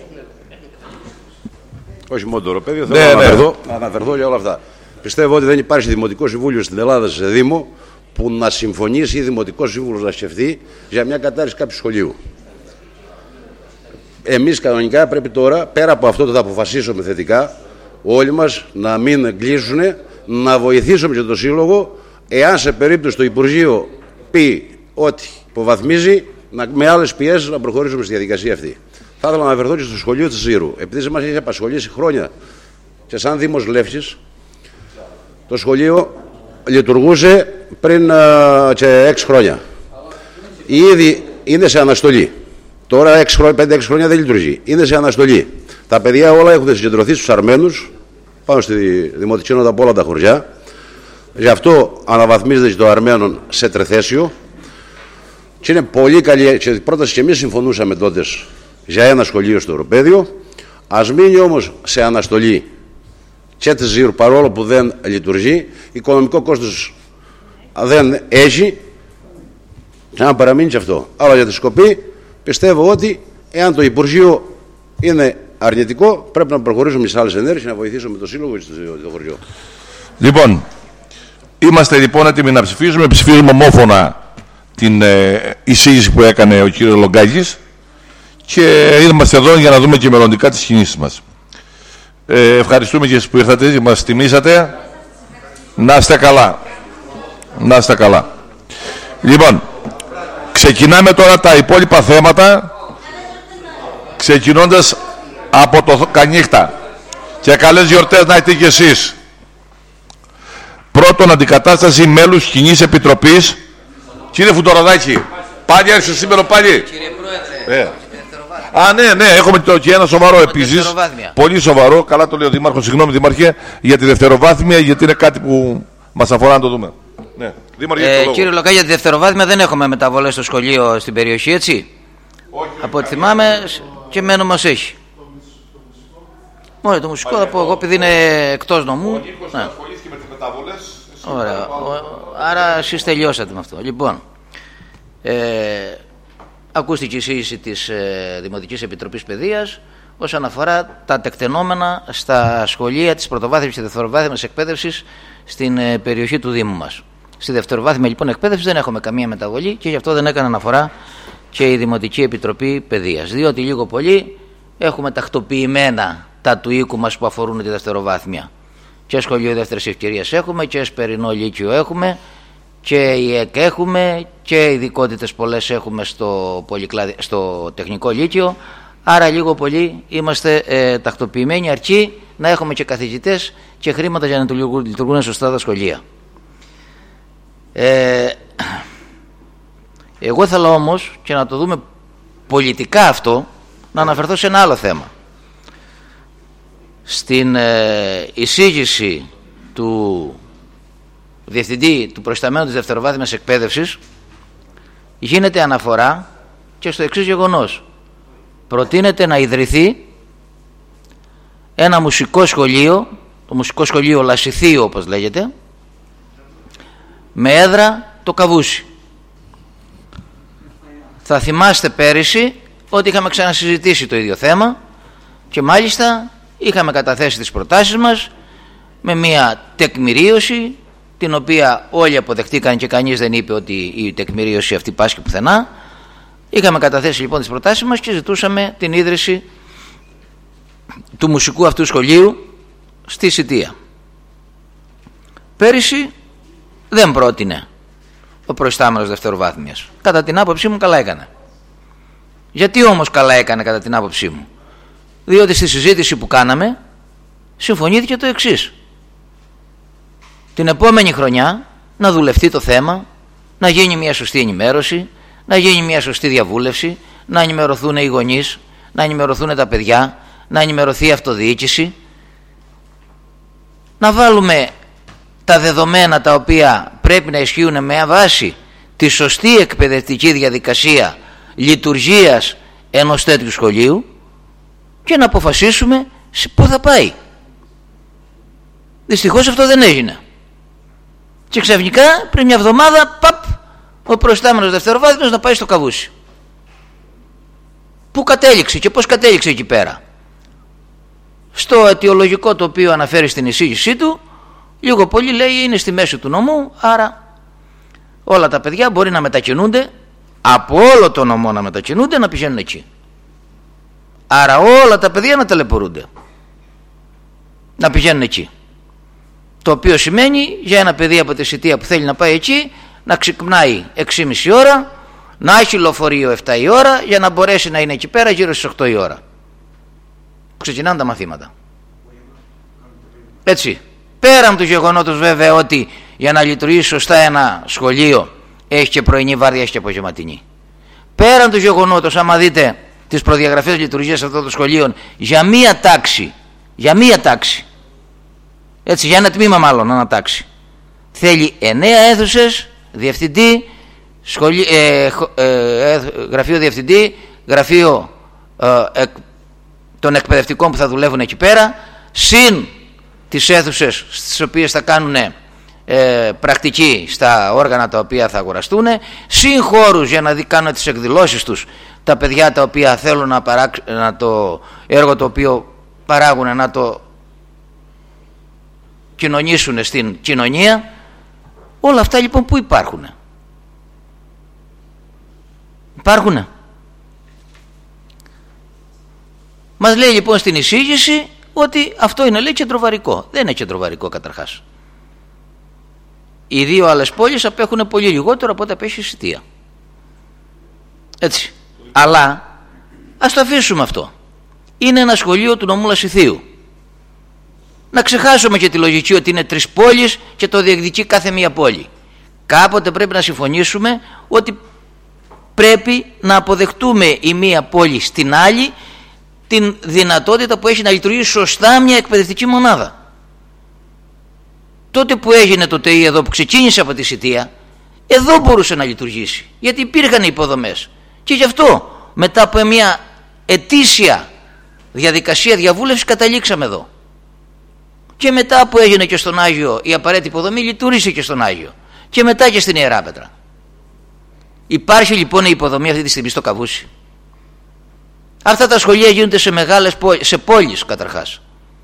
S11: Όχι μόνο το Οροπέδιο, θέλω ναι, να, αναφερθώ, ναι. να αναφερθώ για όλα αυτά. Πιστεύω ότι δεν υπάρχει Δημοτικό Συμβούλιο στην Ελλάδα, σε Δήμο, που να συμφωνήσει ή Δημοτικό Σύμβουλο να σκεφτεί για μια κατάρριξη κάποιου σχολείου. Εμείς κανονικά πρέπει τώρα, πέρα από αυτό το θα αποφασίσουμε θετικά, όλοι μας να μην κλείσουν, να βοηθήσουμε και το Σύλλογο, εάν σε περίπτωση το Υπουργείο πει ότι υποβαθμίζει, να, με άλλες πιέσεις να προχωρήσουμε στη διαδικασία αυτή. Θα ήθελα να αναφερθώ και στο σχολείο της Ζήρου. Επειδή μας έχει απασχολήσει χρόνια και σαν Δήμος Λεύσης, το σχολείο λειτουργούσε πριν uh, και έξι χρόνια. Ήδη είναι σε αναστολή. Τώρα πέντε έξι χρόνια δεν λειτουργεί. Είναι σε αναστολή. Τα παιδιά όλα έχουν συγκεντρωθεί στους Αρμένους, πάνω στη Δημοτική Νότα από όλα τα χωριά. Γι' αυτό αναβαθμίζεται και το Αρμένων σε τρεθέσιο. Και είναι πολύ καλή και πρόταση, και εμείς συμφωνούσαμε τότε για ένα σχολείο στο Οροπέδιο. Ας μείνει όμως σε αναστολή και τη Ζήρου, παρόλο που δεν λειτουργεί, οικονομικό κόστος δεν έχει, και να παραμείνει και αυτό. Αλλά για τη Σκοπή πιστεύω ότι εάν το Υπουργείο είναι αρνητικό, πρέπει να προχωρήσουμε στις άλλες ενέργειες και να βοηθήσουμε το Σύλλογο και το χωριό. Λοιπόν, είμαστε λοιπόν έτοιμοι να ψηφίσουμε. Ψηφίζουμε ομόφωνα την ε, εισήγηση που έκανε ο κύριος Λογκάκης, και είμαστε εδώ για να δούμε και μελλοντικά τις κινήσεις μας. Ε, ευχαριστούμε και εσείς που ήρθατε και μας τιμήσατε. Να είστε καλά. Να είστε καλά. Λοιπόν, ξεκινάμε τώρα τα υπόλοιπα θέματα, ξεκινώντας από το Κανύχτα. Και καλές γιορτές να έχετε και εσείς. Πρώτον, αντικατάσταση μέλους Κοινής Επιτροπής. Κύριε Φουτοραδάκη, πάλι έρχεσαι σήμερα πάλι.
S2: Κύριε Πρόεδρε,
S1: ε. Α, ναι, ναι, έχουμε το, και ένα σοβαρό επίσης. Πολύ σοβαρό. Καλά το λέει ο Δήμαρχος. Συγγνώμη, Δήμαρχε, για τη δευτεροβάθμια, γιατί είναι κάτι που μας αφορά να το δούμε. Ναι. Δήμαρχε,
S2: ε, κύριε Λοκά, για τη δευτεροβάθμια δεν έχουμε μεταβολές στο σχολείο στην περιοχή, έτσι. Όχι. Από ό,τι θυμάμαι, και μένουμε ως έχει. Μόνο το μουσικό θα πω εγώ, επειδή είναι εκτός νομού. Ο Νίκος ασχολήθηκε με τις μεταβολές. Ωραία. Άρα εσείς τελειώσατε με αυτό. Λοιπόν, ε, ακούστηκε η εισήγηση της ε, Δημοτικής Επιτροπής Παιδείας όσον αφορά τα τεκτενόμενα στα σχολεία της πρωτοβάθμιας και δευτεροβάθμιας εκπαίδευσης στην ε, περιοχή του Δήμου μας. Στη δευτεροβάθμια λοιπόν εκπαίδευση δεν έχουμε καμία μεταβολή, και γι' αυτό δεν έκανε αναφορά και η Δημοτική Επιτροπή Παιδείας. Διότι λίγο πολύ έχουμε τακτοποιημένα τα του οίκου μας που αφορούν τη δευτεροβάθμια. Και σχολείο δεύτερης ευκαιρίας έχουμε, και σπερινό λύκειο έχουμε, και η ΕΚ έχουμε, και ειδικότητες πολλές έχουμε στο, πολυκλάδι... στο τεχνικό λύκειο. Άρα λίγο πολύ είμαστε ε, τακτοποιημένοι, αρκεί να έχουμε και καθηγητές και χρήματα για να λειτουργούν σωστά τα σχολεία. Ε, εγώ ήθελα όμως, και να το δούμε πολιτικά αυτό, να αναφερθώ σε ένα άλλο θέμα. στην ε, εισήγηση του Διευθυντή του Προϊσταμένου της Δευτεροβάθμιας Εκπαίδευσης γίνεται αναφορά και στο εξής γεγονός. Προτείνεται να ιδρυθεί ένα μουσικό σχολείο, το μουσικό σχολείο Λασιθίου όπως λέγεται, με έδρα το Καβούσι. Θα θυμάστε πέρυσι ότι είχαμε ξανασυζητήσει το ίδιο θέμα και μάλιστα είχαμε καταθέσει τις προτάσεις μας με μια τεκμηρίωση την οποία όλοι αποδεχτήκαν και κανείς δεν είπε ότι η τεκμηρίωση αυτή πάσχει πουθενά. Είχαμε καταθέσει λοιπόν τις προτάσεις μας και ζητούσαμε την ίδρυση του μουσικού αυτού σχολείου στη Σιτία. Πέρυσι δεν πρότεινε ο προϊστάμενος δευτεροβάθμιας. Κατά την άποψή μου καλά έκανε. Γιατί όμως καλά έκανε κατά την άποψή μου? Διότι στη συζήτηση που κάναμε συμφωνήθηκε το εξής. Την επόμενη χρονιά να δουλευτεί το θέμα, να γίνει μια σωστή ενημέρωση, να γίνει μια σωστή διαβούλευση, να ενημερωθούν οι γονείς, να ενημερωθούν τα παιδιά, να ενημερωθεί η αυτοδιοίκηση, να βάλουμε τα δεδομένα τα οποία πρέπει να ισχύουν με βάση τη σωστή εκπαιδευτική διαδικασία λειτουργίας ενός τέτοιου σχολείου και να αποφασίσουμε σε πού θα πάει. Δυστυχώς αυτό δεν έγινε. Και ξαφνικά πριν μια εβδομάδα παπ, ο προϊστάμενος δευτεροβάθμιας να πάει στο Καβούσι. Πού κατέληξε και πώς κατέληξε εκεί πέρα? Στο αιτιολογικό το οποίο αναφέρει στην εισήγησή του, λίγο πολύ λέει είναι στη μέση του νομού, άρα όλα τα παιδιά μπορεί να μετακινούνται, από όλο το νομό να μετακινούνται, να πηγαίνουν εκεί. Άρα όλα τα παιδιά να ταλαιπωρούνται, να πηγαίνουν εκεί. Το οποίο σημαίνει για ένα παιδί από τη Σιτία που θέλει να πάει εκεί να ξυπνάει έξι και μισή ώρα, να έχει λεωφορείο επτά η ώρα για να μπορέσει να είναι εκεί πέρα γύρω στις οκτώ η ώρα. Ξεκινάνε τα μαθήματα. Έτσι. Πέραν του γεγονότος βέβαια ότι για να λειτουργήσει σωστά ένα σχολείο έχει και πρωινή βάρδια, έχει και απογευματινή. Πέραν του γεγονότος, άμα δείτε τις προδιαγραφές λειτουργίας αυτών των σχολείων, για μία τάξη, για μία τάξη, έτσι, για ένα τμήμα μάλλον, ένα τάξη, θέλει εννέα αίθουσες, διευθυντή, σχολή, ε, ε, ε, γραφείο διευθυντή, γραφείο ε, ε, των εκπαιδευτικών που θα δουλεύουν εκεί πέρα, συν τις αίθουσες στις οποίες θα κάνουν ε, πρακτική στα όργανα τα οποία θα αγοραστούν, συν χώρους για να δει, κάνουν τις εκδηλώσεις τους τα παιδιά τα οποία θέλουν να, παράξ, να το έργο το οποίο παράγουν να το κοινωνήσουν στην κοινωνία. Όλα αυτά λοιπόν που υπάρχουν? Υπάρχουνε? Μας λέει λοιπόν στην εισήγηση ότι αυτό είναι, λέει, κεντροβαρικό. Δεν είναι κεντροβαρικό καταρχάς. Οι δύο άλλες πόλεις απέχουν πολύ λιγότερο από ό,τι απέχει η Σιτία. Έτσι. Αλλά ας το αφήσουμε αυτό. Είναι ένα σχολείο του νομού Λασιθίου. Να ξεχάσουμε και τη λογική ότι είναι τρεις πόλεις και το διεκδικεί κάθε μία πόλη. Κάποτε πρέπει να συμφωνήσουμε ότι πρέπει να αποδεχτούμε η μία πόλη στην άλλη την δυνατότητα που έχει να λειτουργήσει σωστά μια εκπαιδευτική μονάδα. Τότε που έγινε το ΤΕΙ εδώ, που ξεκίνησε από τη Σιτία, εδώ μπορούσε να λειτουργήσει, γιατί υπήρχαν υποδομές. Και γι' αυτό μετά από μια ετήσια διαδικασία διαβούλευσης καταλήξαμε εδώ. Και μετά που έγινε και στον Άγιο η απαραίτητη υποδομή, λειτουργήσε και στον Άγιο. Και μετά και στην Ιεράπετρα. Υπάρχει λοιπόν η υποδομή αυτή τη στιγμή στο Καβούσι? Αυτά τα σχολεία γίνονται σε μεγάλες πόλεις, σε πόλεις καταρχάς,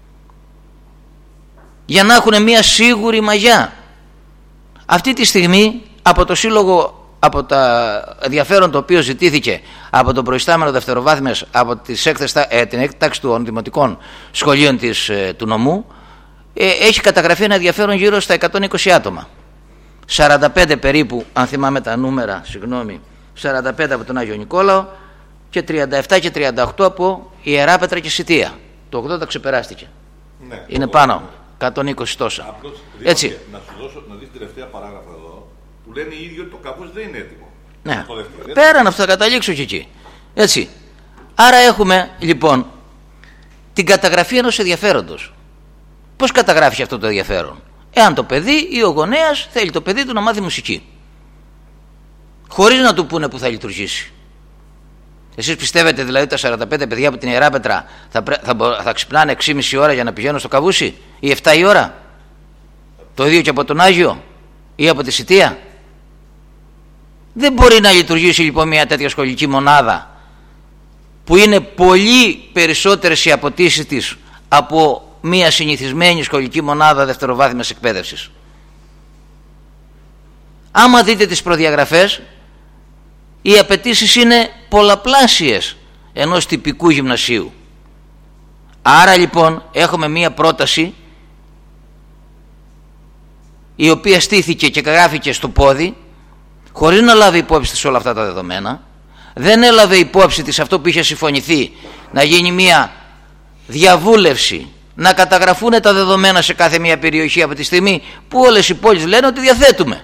S2: για να έχουν μια σίγουρη μαγιά. Αυτή τη στιγμή από το σύλλογο, από τα ενδιαφέρον το οποίο ζητήθηκε από τον προϊστάμενο δευτεροβάθμιας, από τις έκτες, ε, την έκτη τάξη των δημοτικών σχολείων της, ε, του νομού, ε, έχει καταγραφεί ένα ενδιαφέρον γύρω στα εκατόν είκοσι άτομα. σαράντα πέντε περίπου, αν θυμάμαι τα νούμερα, συγγνώμη, σαράντα πέντε από τον Άγιο Νικόλαο και τριάντα επτά και τριάντα οκτώ από Ιεράπετρα και Σιτία. Το ογδόντα ξεπεράστηκε. Ναι, είναι πάνω, εκατόν είκοσι τόσα.
S1: Απλώς,
S2: έτσι.
S1: Να σου δώσω να δεις την τελευταία παράγραφο εδώ, που λένε οι ίδιοι ότι το Καβούσι δεν είναι έτοιμο.
S2: Ναι. Πέραν αυτό θα καταλήξω και εκεί. Έτσι. Άρα έχουμε λοιπόν την καταγραφή ενός ενδιαφέροντος. Πώς καταγράφει αυτό το ενδιαφέρον? Εάν το παιδί ή ο γονέας θέλει το παιδί του να μάθει μουσική, χωρίς να του πούνε που θα λειτουργήσει. Εσείς πιστεύετε δηλαδή τα σαράντα πέντε παιδιά από την Ιεράπετρα θα, θα, θα ξυπνάνε έξι και μισή ώρα για να πηγαίνουν στο Καβούσι, ή επτά η ώρα? Το ίδιο και από τον Άγιο ή από τη Σιτία? Δεν μπορεί να λειτουργήσει λοιπόν μια τέτοια σχολική μονάδα που είναι πολύ περισσότερες οι αποτίσεις της από μια συνηθισμένη σχολική μονάδα δευτεροβάθμιας εκπαίδευσης. Άμα δείτε τις προδιαγραφές, οι απαιτήσεις είναι πολλαπλάσιες ενός τυπικού γυμνασίου. Άρα λοιπόν έχουμε μία πρόταση η οποία στήθηκε και γράφηκε στο πόδι χωρίς να λάβει υπόψη της όλα αυτά τα δεδομένα. Δεν έλαβε υπόψη της αυτό που είχε συμφωνηθεί, να γίνει μία διαβούλευση, να καταγραφούν τα δεδομένα σε κάθε μία περιοχή από τη στιγμή που όλες οι πόλεις λένε ότι διαθέτουμε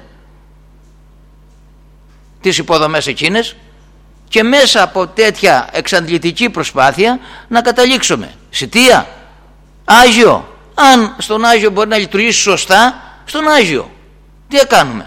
S2: τις υποδομές εκείνες, και μέσα από τέτοια εξαντλητική προσπάθεια να καταλήξουμε. Σιτία, Άγιο, αν στον Άγιο μπορεί να λειτουργήσει σωστά, στον Άγιο τι κάνουμε?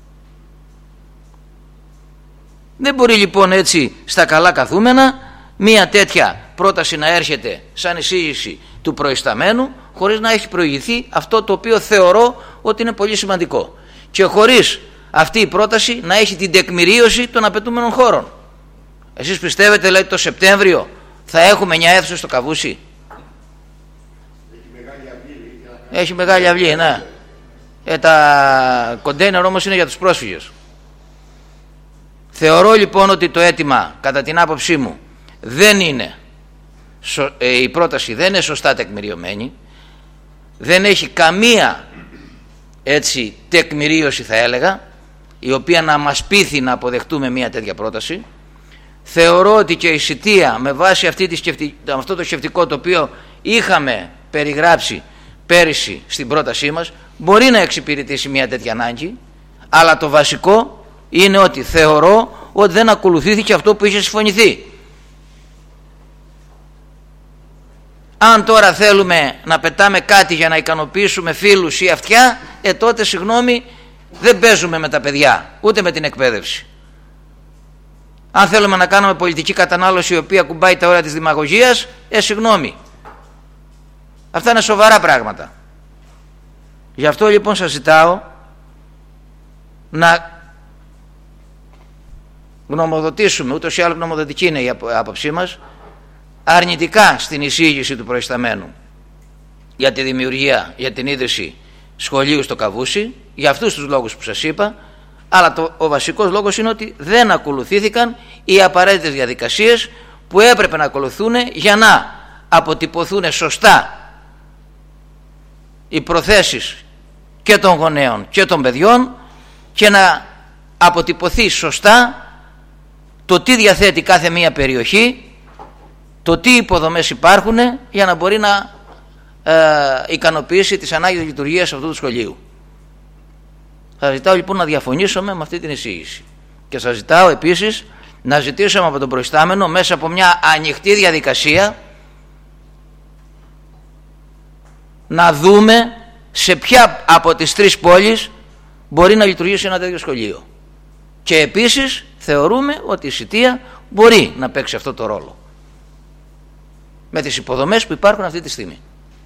S2: Δεν μπορεί λοιπόν έτσι στα καλά καθούμενα μία τέτοια πρόταση να έρχεται σαν εισήγηση του προϊσταμένου χωρίς να έχει προηγηθεί αυτό το οποίο θεωρώ ότι είναι πολύ σημαντικό, και χωρίς αυτή η πρόταση να έχει την τεκμηρίωση των απαιτούμενων χώρων. Εσείς πιστεύετε δηλαδή το Σεπτέμβριο θα έχουμε μια αίθουσα στο Καβούσι? Έχει μεγάλη αυλή, έχει μεγάλη αυλή, ναι. Ε, τα κοντέινερ όμως είναι για τους πρόσφυγες. Θεωρώ λοιπόν ότι το αίτημα, κατά την άποψή μου, δεν είναι, ε, η πρόταση δεν είναι σωστά τεκμηριωμένη, δεν έχει καμία έτσι τεκμηρίωση, θα έλεγα, η οποία να μας πείθει να αποδεχτούμε μια τέτοια πρόταση. Θεωρώ ότι και η Σιτία, με βάση αυτή τη σκεφτι... αυτό το σκεφτικό το οποίο είχαμε περιγράψει πέρυσι στην πρότασή μας, μπορεί να εξυπηρετήσει μια τέτοια ανάγκη, αλλά το βασικό είναι ότι θεωρώ ότι δεν ακολουθήθηκε αυτό που είχε συμφωνηθεί. Αν τώρα θέλουμε να πετάμε κάτι για να ικανοποιήσουμε φίλους ή αυτιά, ε τότε συγγνώμη, δεν παίζουμε με τα παιδιά, ούτε με την εκπαίδευση. Αν θέλουμε να κάνουμε πολιτική κατανάλωση η οποία κουμπάει τα όρια της δημαγωγίας, ε συγγνώμη, αυτά είναι σοβαρά πράγματα. Γι' αυτό λοιπόν σας ζητάω να γνωμοδοτήσουμε, ούτως ή άλλως γνωμοδοτική είναι η άποψή μας, αρνητικά στην εισήγηση του προϊσταμένου για τη δημιουργία, για την ίδρυση σχολείου στο Καβούσι, για αυτούς τους λόγους που σας είπα, αλλά το, ο βασικός λόγος είναι ότι δεν ακολουθήθηκαν οι απαραίτητες διαδικασίες που έπρεπε να ακολουθούν για να αποτυπωθούν σωστά οι προθέσεις και των γονέων και των παιδιών, και να αποτυπωθεί σωστά το τι διαθέτει κάθε μία περιοχή, το τι υποδομές υπάρχουν για να μπορεί να ε, ικανοποιήσει τις ανάγκες λειτουργίας αυτού του σχολείου. Θα ζητάω λοιπόν να διαφωνήσουμε με αυτή την εισήγηση, και σας ζητάω επίσης να ζητήσουμε από τον προϊστάμενο μέσα από μια ανοιχτή διαδικασία να δούμε σε ποια από τις τρεις πόλεις μπορεί να λειτουργήσει ένα τέτοιο σχολείο, και επίσης θεωρούμε ότι η Σιτία μπορεί να παίξει αυτό το ρόλο με τις υποδομές που υπάρχουν αυτή τη στιγμή.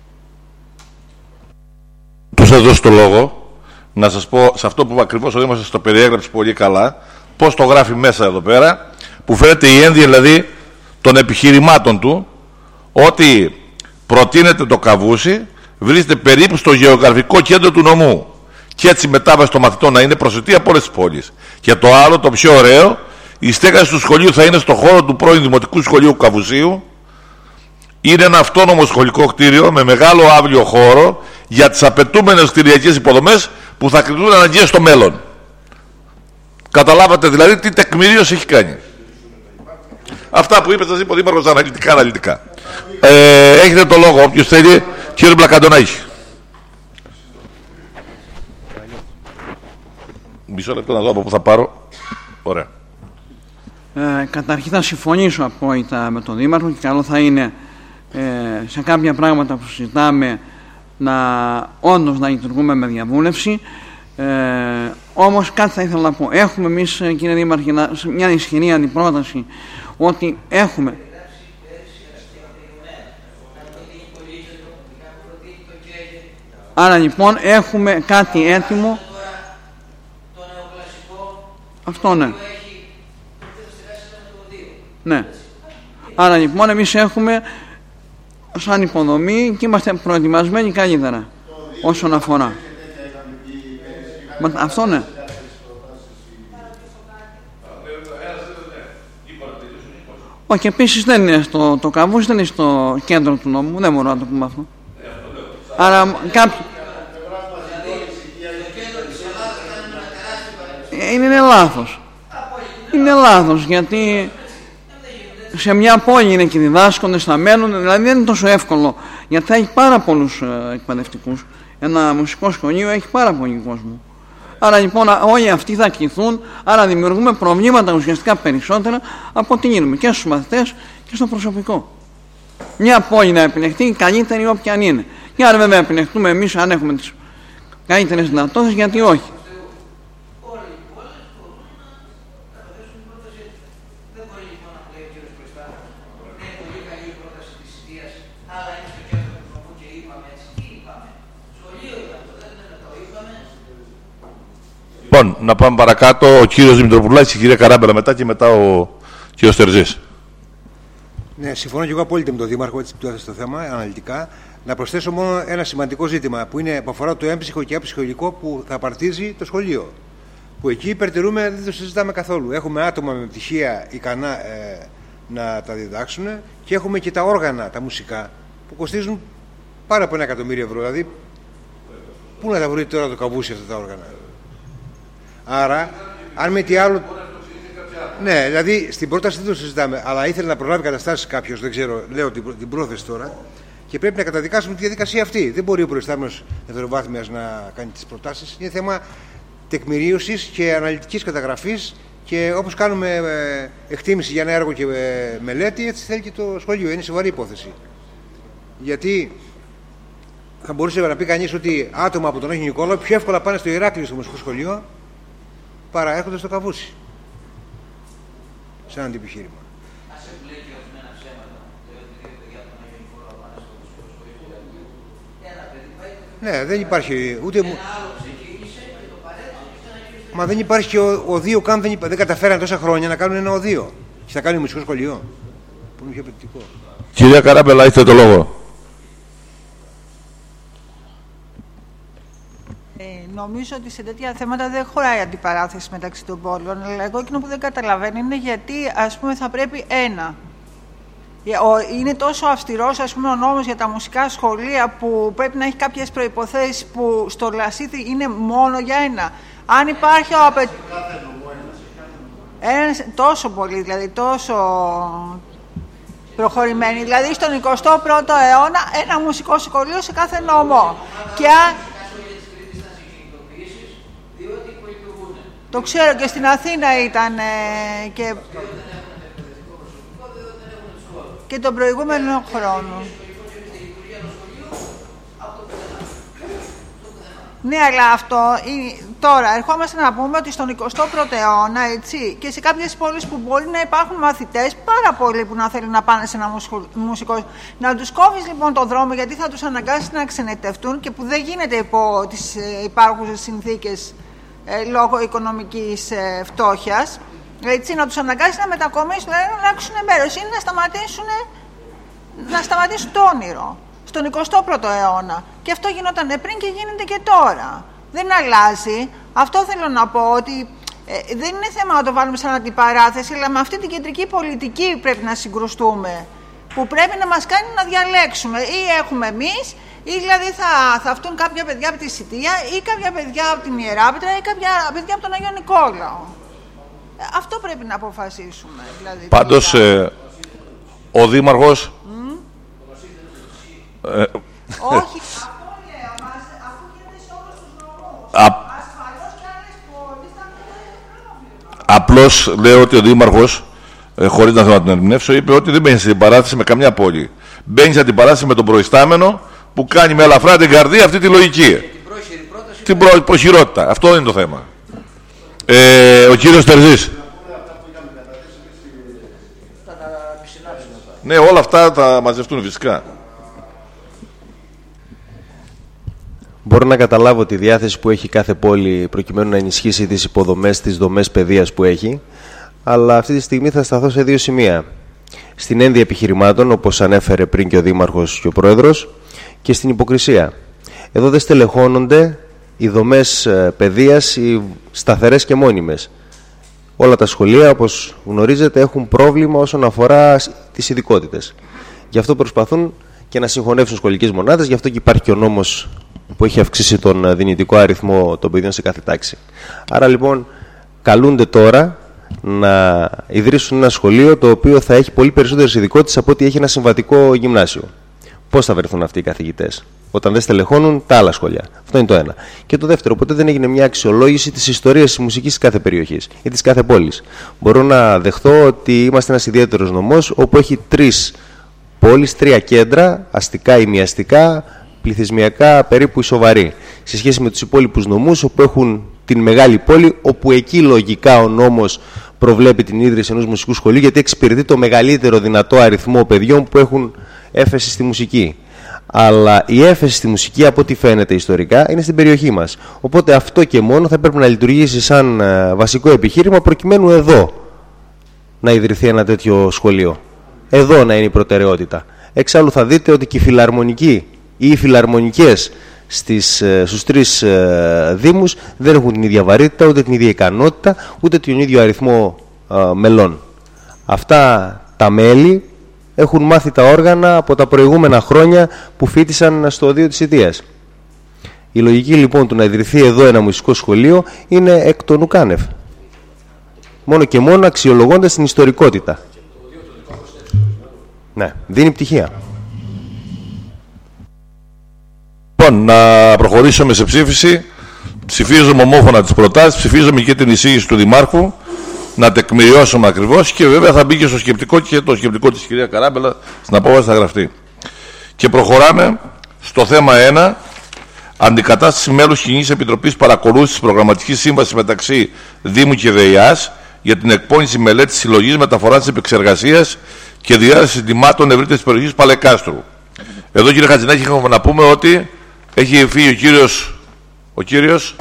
S1: Τους θα δώσω το λόγο να σας πω σε αυτό που ακριβώς ο Δήμος σας το περιέγραψε πολύ καλά, πώς το γράφει μέσα εδώ πέρα, που φαίνεται η ένδυα δηλαδή των επιχειρημάτων του, ότι προτείνεται το Καβούσι, βρίσκεται περίπου στο γεωγραφικό κέντρο του νομού, και έτσι η μετάβαση των μαθητών να είναι προσιτή από όλες τις πόλεις. Και το άλλο, το πιο ωραίο, η στέγαση του σχολείου θα είναι στο χώρο του πρώην Δημοτικού Σχολείου Καβουσίου. Είναι ένα αυτόνομο σχολικό κτίριο με μεγάλο αύριο χώρο για τις απαιτούμενες κτηριακές υποδομές που θα κριθούν αναγκαίες στο μέλλον. Καταλάβατε δηλαδή τι τεκμηρίωση έχει κάνει. Αυτά που είπε, σας είπε ο Δήμαρχος αναλυτικά, αναλυτικά. Ε, έχετε το λόγο, όποιος θέλει. Κύριε Μπλακαντονάκη. Μισό λεπτό να δω από πού θα πάρω. Ωραία.
S10: Ε, καταρχήν θα συμφωνήσω απόλυτα με τον Δήμαρχο, και καλό θα είναι ε, σε κάποια πράγματα που συζητάμε να όντως να λειτουργούμε με διαβούλευση. Ε, όμως κάτι θα ήθελα να πω. Έχουμε εμείς, κύριε Δήμαρχε, μια ισχυρή αντιπρόταση ότι έχουμε άρα λοιπόν έχουμε κάτι έτοιμο. Αυτό ναι. Ναι. Άρα λοιπόν εμείς έχουμε σαν υποδομή και είμαστε προετοιμασμένοι καλύτερα όσον αφορά. Μα, αυτό ναι. Όχι, επίσης δεν είναι στο το Καβούς, δεν είναι στο κέντρο του νόμου, δεν μπορώ να το πούμε αυτό. Άρα κάποιοι... Είναι, είναι λάθος. Είναι λάθος, γιατί σε μια πόλη είναι και διδάσκοντες, θα μένουν, δηλαδή δεν είναι τόσο εύκολο, γιατί θα έχει πάρα πολλούς ε, εκπαιδευτικούς. Ένα μουσικό σχολείο έχει πάρα πολύ κόσμο. Άρα λοιπόν όλοι αυτοί θα κληθούν, άρα δημιουργούμε προβλήματα ουσιαστικά περισσότερα από ό,τι γίνουμε και στους μαθητές και στο προσωπικό. Μια πόλη να επιλεχτεί η καλύτερη όποια αν είναι. Και άρα βέβαια επιλεχτούμε εμείς αν έχουμε τις καλύτερες δυνατότητες, γιατί όχι.
S1: Λοιπόν, να πάμε παρακάτω. Ο κύριος Δημητροπουλάκης, η κυρία Καράμπελα μετά και μετά ο κύριος Τερζής.
S5: Ναι, συμφωνώ και εγώ απόλυτα με τον Δήμαρχο, έτσι που έθεσε το θέμα, αναλυτικά. Να προσθέσω μόνο ένα σημαντικό ζήτημα που, είναι, που αφορά το έμψυχο και έψυχο που θα απαρτίζει το σχολείο. Που εκεί υπερτερούμε, δεν το συζητάμε καθόλου. Έχουμε άτομα με πτυχία ικανά ε, να τα διδάξουν και έχουμε και τα όργανα, τα μουσικά, που κοστίζουν πάρα από ένα εκατομμύριο ευρώ. Δηλαδή, πού να τα βρείτε τώρα το Καβούσι αυτά τα όργανα. Άρα, αν με τι άλλο. Ναι, δηλαδή στην πρόταση δεν το συζητάμε, αλλά ήθελε να προλάβει καταστάσεις κάποιος, δεν ξέρω, λέω την, την πρόθεση τώρα, και πρέπει να καταδικάσουμε τη διαδικασία αυτή. Δεν μπορεί ο προϊστάμενος δευτεροβάθμιας να κάνει τις προτάσεις. Είναι θέμα τεκμηρίωσης και αναλυτικής καταγραφής, και όπως κάνουμε ε, εκτίμηση για ένα έργο και ε, μελέτη, έτσι θέλει και το σχολείο. Είναι σοβαρή υπόθεση. Γιατί θα μπορούσε να πει κανείς ότι άτομα από τον Άγιο Νικόλαο πιο εύκολα πάνε στο Ηράκλειο στο μουσικό σχολείο παρά έρχονται στο Καβούσι. Σαν αντιπιχείρημα. Ναι, δεν υπάρχει ούτε. Μα δεν υπάρχει και ο, οδείο καν, δεν, δεν καταφέραν τόσα χρόνια να κάνουν ένα οδείο. Και θα κάνουν μουσικό σχολείο. Που είναι πιο απαιτητικό.
S1: Κυρία Καράμπελα, έχετε το λόγο.
S12: Νομίζω ότι σε τέτοια θέματα δεν χωράει αντιπαράθεση μεταξύ των πόλεων. Αλλά εγώ εκείνο που δεν καταλαβαίνω είναι γιατί, ας πούμε, θα πρέπει ένα. Είναι τόσο αυστηρός, ας πούμε, ο νόμος για τα μουσικά σχολεία που πρέπει να έχει κάποιες προϋποθέσεις που στο Λασίθι είναι μόνο για ένα. Αν υπάρχει ο απαι... ένας, τόσο πολύ, δηλαδή τόσο προχωρημένοι. Δηλαδή στον εικοστό πρώτο αιώνα ένα μουσικό σχολείο σε κάθε νομό. Και αν... Το ξέρω, και στην Αθήνα ήταν ε, και... και τον προηγούμενο χρόνο. Ναι, αλλά αυτό τώρα ερχόμαστε να πούμε ότι στον εικοστό πρώτο αιώνα, έτσι, και σε κάποιες πόλεις που μπορεί να υπάρχουν μαθητές πάρα πολλοί που να θέλουν να πάνε σε ένα μουσικό, να τους κόβεις λοιπόν τον δρόμο, γιατί θα τους αναγκάσει να ξενιτευτούν, και που δεν γίνεται υπό τις υπάρχουσες συνθήκες ε, λόγω οικονομικής ε, φτώχειας, έτσι, να τους αναγκάσει να μετακομίσουν, δηλαδή να αλλάξουν μέρος ή να σταματήσουν, να σταματήσουν το όνειρο. Στον εικοστό πρώτο αιώνα. Και αυτό γινόταν πριν και γίνεται και τώρα. Δεν αλλάζει. Αυτό θέλω να πω, ότι ε, δεν είναι θέμα να το βάλουμε σαν αντιπαράθεση, αλλά με αυτή την κεντρική πολιτική πρέπει να συγκρουστούμε. Που πρέπει να μας κάνει να διαλέξουμε. Ή έχουμε εμείς, ή δηλαδή θα, θα αυτούν κάποια παιδιά από τη Σιτία, ή κάποια παιδιά από την Ιεράπετρα, ή κάποια παιδιά από τον Άγιο Νικόλαο. Ε, αυτό πρέπει να αποφασίσουμε. Δηλαδή,
S1: πάντως, ε, ο Δήμαρχος. Mm? Ε,
S12: όχι, αυτό λέω, μας, αφού γίνεται σε όλους τους νομούς. Ασφαλώς και άλλες πόλεις θα είναι πρόβλημα.
S1: Απλώς λέω ότι ο Δήμαρχος, ε, χωρίς να θέλω να τον ερμηνεύσω, είπε ότι δεν μπαίνει στην παράθεση με καμιά πόλη. Μπαίνεις αντιπαράσταση με τον προϊστάμενο που κάνει με ελαφρά την καρδία αυτή τη λογική. Την πρόχειρη πρόταση. Την προ, προχειρότητα. Αυτό είναι το θέμα. Ε, ο κύριος Τερζής. Ναι, όλα αυτά θα μαζευτούν φυσικά.
S3: Μπορώ να καταλάβω τη διάθεση που έχει κάθε πόλη προκειμένου να ενισχύσει τις υποδομές, τις δομές παιδείας που έχει, αλλά αυτή τη στιγμή θα σταθώ σε δύο σημεία. Στην ένδυα επιχειρημάτων, όπως ανέφερε πριν και ο Δήμαρχος και ο Πρόεδρος, και στην υποκρισία. Εδώ δεν στελεχώνονται οι δομές παιδείας, οι σταθερές και μόνιμες. Όλα τα σχολεία, όπως γνωρίζετε, έχουν πρόβλημα όσον αφορά τις ειδικότητες. Γι' αυτό προσπαθούν και να συγχωνεύσουν σχολικές μονάδες, γι' αυτό και υπάρχει και ο νόμος που έχει αυξήσει τον δυνητικό αριθμό των παιδιών σε κάθε τάξη. Άρα λοιπόν καλούνται τώρα να ιδρύσουν ένα σχολείο το οποίο θα έχει πολύ περισσότερες ειδικότητες από ό,τι έχει ένα συμβατικό γυμνάσιο. Πώς θα βρεθούν αυτοί οι καθηγητές, όταν δεν στελεχώνουν τα άλλα σχολεία? Αυτό είναι το ένα. Και το δεύτερο, ποτέ δεν έγινε μια αξιολόγηση της ιστορίας της μουσικής της κάθε περιοχής ή της κάθε πόλης. Μπορώ να δεχθώ ότι είμαστε ένας ιδιαίτερος νομός όπου έχει τρεις πόλεις, τρία κέντρα, αστικά ή μοιαστικά, πληθυσμιακά περίπου ισοβαρή, σε σχέση με τους υπόλοιπους νομούς όπου έχουν την μεγάλη πόλη, όπου εκεί λογικά ο νόμος προβλέπει την ίδρυση ενός μουσικού σχολείου, γιατί εξυπηρετεί το μεγαλύτερο δυνατό αριθμό παιδιών που έχουν έφεση στη μουσική. Αλλά η έφεση στη μουσική, από ό,τι φαίνεται ιστορικά, είναι στην περιοχή μας. Οπότε αυτό και μόνο θα πρέπει να λειτουργήσει σαν βασικό επιχείρημα προκειμένου εδώ να ιδρυθεί ένα τέτοιο σχολείο. Εδώ να είναι η προτεραιότητα. Εξάλλου θα δείτε ότι και οι φιλαρμονικοί ή οι φιλαρμονικές στις, στους τρεις ε, δήμους δεν έχουν την ίδια βαρύτητα, ούτε την ίδια ικανότητα, ούτε τον ίδιο αριθμό ε, μελών. Αυτά τα μέλη έχουν μάθει τα όργανα από τα προηγούμενα χρόνια που φοιτήσαν στο οδείο της Ιδείας. Η λογική λοιπόν του να ιδρυθεί εδώ ένα μουσικό σχολείο είναι εκ των ουκάνευ. Μόνο και μόνο αξιολογώντας την ιστορικότητα. Ναι, δίνει πτυχία.
S1: Λοιπόν, να προχωρήσουμε σε ψήφιση. Ψηφίζουμε ομόφωνα τις προτάσεις, ψηφίζουμε και την εισήγηση του Δημάρχου, να τεκμηριώσουμε ακριβώς, και βέβαια θα μπει και στο σκεπτικό, και το σκεπτικό της κυρία Καράμπελα στην απόφαση θα γραφτεί. Και προχωράμε στο θέμα ένα, αντικατάσταση μέλους Κοινής Επιτροπής Παρακολούθησης Προγραμματικής Σύμβασης μεταξύ Δήμου και ΔΕΙΑΣ για την εκπόνηση μελέτης συλλογής, μεταφοράς της επεξεργασίας και διάθεση τιμάτων ευρύτερης περιοχής Παλεκάστρου. Εδώ, κύριε Χατζηνάκη, έχουμε να πούμε ότι έχει φύγει ο κύριος, ο κύριος...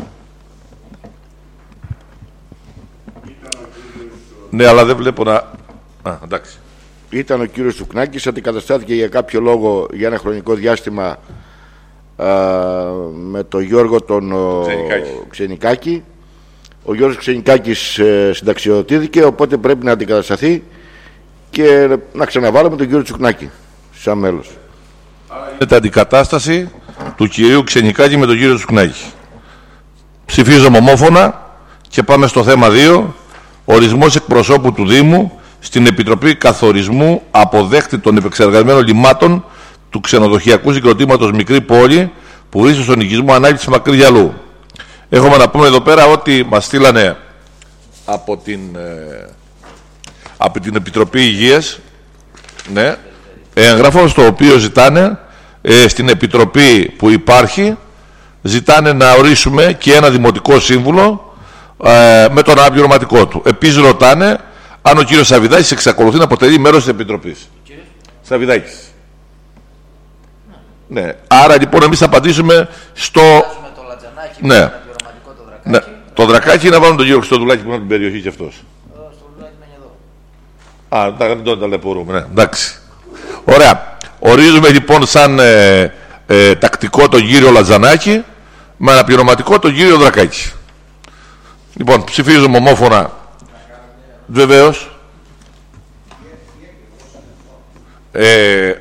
S1: Ναι, αλλά δεν βλέπω να... Α, εντάξει.
S8: Ήταν ο κύριος Τσουκνάκης, αντικαταστάθηκε για κάποιο λόγο για ένα χρονικό διάστημα α, με τον Γιώργο τον Ξενικάκη. Ξενικάκη. Ο Γιώργος Ξενικάκης ε, συνταξιοδοτήθηκε, οπότε πρέπει να αντικατασταθεί και να ξαναβάλουμε τον κύριο Τσουκνάκη σαν μέλος.
S1: Είναι αντικατάσταση του κυρίου Ξενικάκη με τον κύριο Τσουκνάκη. Ψηφίζουμε ομόφωνα και πάμε στο θέμα δύο. Ορισμός εκπροσώπου του Δήμου στην Επιτροπή Καθορισμού Αποδέχτη των Επεξεργασμένων Λιμάτων του Ξενοδοχειακού Συγκροτήματος Μικρή Πόλη που βρίσκεται στον οικισμό Ανάλυσης Μακρυγιαλού. Έχουμε να πούμε εδώ πέρα ότι μας στείλανε από την, ε, από την Επιτροπή Υγείας, ναι, έγγραφο στο οποίο ζητάνε ε, στην Επιτροπή που υπάρχει, ζητάνε να ορίσουμε και ένα δημοτικό σύμβουλο ε, με τον αναπληρωματικό του. Επίσης ρωτάνε αν ο κύριος Σαββιδάκης εξακολουθεί να αποτελεί μέρος της Επιτροπής. Κύριε Σαββιδάκης. Ναι. ναι. Άρα λοιπόν εμείς θα απαντήσουμε στο... Το Λατζανάκι, ναι. Το, το, ναι. το Δρακάκι, να βάλουμε τον κύριο Χριστοδουλάκη που είναι από την περιοχή και αυτός. Α, δεν τον ταλαιπωρούμε, ναι. Εντάξει. Ωραία. Ορίζουμε λοιπόν σαν ε, ε, τακτικό τον κύριο Λατζανάκη, με αναπληρωματικό τον κύριο Δρακάκη. Λοιπόν, ψηφίζουμε ομόφωνα. Βεβαίως. Ε,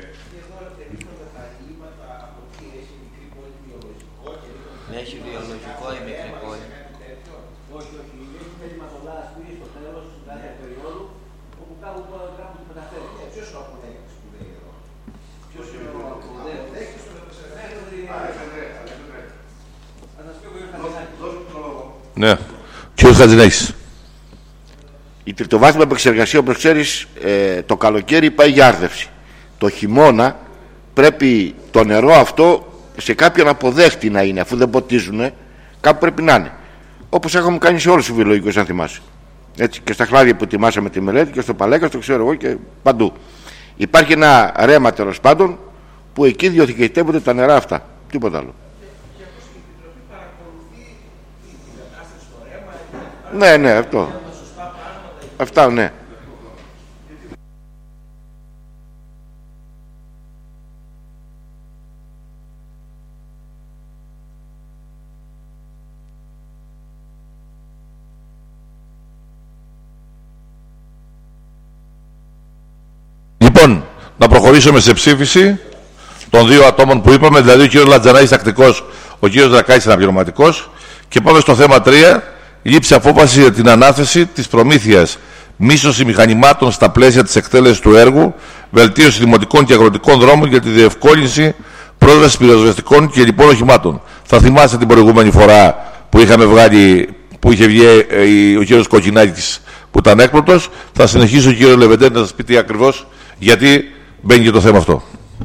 S1: ναι. Κύριος Χατζηνάκης.
S8: Η τριτοβάθμια επεξεργασία, όπως ξέρεις, ε, το καλοκαίρι πάει για άρδευση. Το χειμώνα πρέπει το νερό αυτό σε κάποιον αποδέχτη να είναι, αφού δεν ποτίζουνε, κάπου πρέπει να είναι. Όπως έχουμε κάνει σε όλους τους βιολογικούς, αν θυμάσαι. Έτσι, και στα χλάδια που ετοιμάσαμε τη μελέτη και στο Παλέκα, στο ξέρω εγώ και παντού. Υπάρχει ένα ρέμα τέλος πάντων που εκεί διοικητεύονται τα νερά αυτά. Τίποτα άλλο. Ναι, ναι, αυτό. Αυτά, ναι.
S1: Λοιπόν, να προχωρήσουμε σε ψήφιση των δύο ατόμων που είπαμε, δηλαδή ο κύριος Λατζανάκης τακτικός, ο κύριος Δρακάκης αναπληρωματικός, και πάμε στο θέμα τρία, λήψη απόφαση για την ανάθεση της προμήθειας μίσθωση μηχανημάτων στα πλαίσια της εκτέλεσης του έργου, βελτίωση δημοτικών και αγροτικών δρόμων για τη διευκόλυνση πρόσβασης πυροσβεστικών και λοιπών οχημάτων. Θα θυμάστε την προηγούμενη φορά που είχαμε βγάλει, που είχε βγει ε, ο κύριος Κοκκινάκης που ήταν έκπληκτος. Θα συνεχίσει ο κύριος Λεβεντέρη να σας πει τι ακριβώς, γιατί μπαίνει και το θέμα αυτό.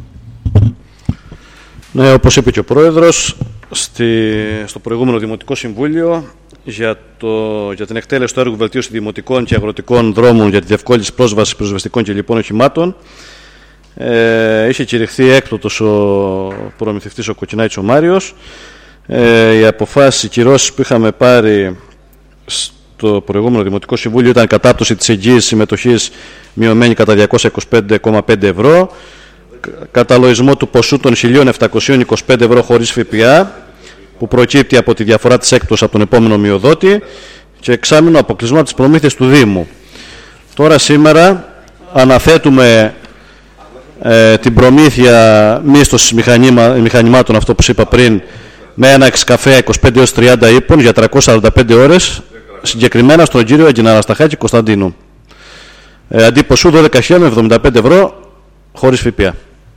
S9: Ναι, όπως είπε και ο Πρόεδρος, στη, στο προηγούμενο Δημοτικό Συμβούλιο για, το, για την εκτέλεση του έργου βελτίωση δημοτικών και αγροτικών δρόμων για τη διευκόλυνση πρόσβασης πυροσβεστικών και λοιπών οχημάτων, ε, είχε κηρυχθεί έκτοτος ο προμηθευτής ο Κοκκινάκης ο Μάριος. Ε, οι αποφάσεις, οι κυρώσεις που είχαμε πάρει στο προηγούμενο Δημοτικό Συμβούλιο ήταν κατάπτωση της εγγύησης συμμετοχής μειωμένη κατά διακόσια είκοσι πέντε κόμμα πέντε ευρώ, καταλογισμό του ποσού των χίλια επτακόσια είκοσι πέντε ευρώ χωρίς ΦΠΑ που προκύπτει από τη διαφορά της έκπτωσης από τον επόμενο μειοδότη και εξάμηνο αποκλεισμό από τις προμήθειες του Δήμου. Τώρα σήμερα αναθέτουμε ε, την προμήθεια μίσθωσης μηχανήμα, μηχανημάτων, αυτό που σας είπα πριν, με ένα εξκαφέα είκοσι πέντε έως τριάντα ύπων για τριακόσιες σαράντα πέντε ώρες, συγκεκριμένα στον κύριο Αγγιναρασταχάκη Κωνσταντίνου. Ε, αντί ποσού δώδεκα χιλιάδες εβδομήντα πέντε ευρώ χωρίς ΦΠΑ.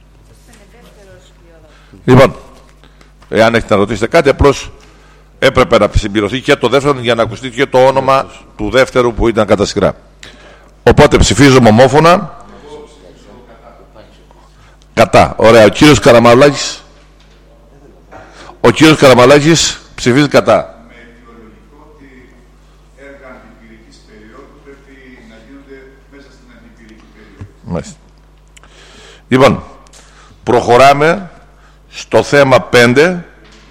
S1: Λοιπόν, εάν έχετε να ρωτήσετε κάτι, απλώς έπρεπε να συμπληρωθεί και το δεύτερο για να ακουστεί και το όνομα του δεύτερου που ήταν κατά σειρά. Οπότε ψηφίζουμε ομόφωνα. Κατά. Ωραία. Ο κύριος Καραμαλάκης. Ο κύριος Καραμαλάκης ψηφίζει κατά. Μάλιστα. Λοιπόν, προχωράμε στο θέμα πέντε,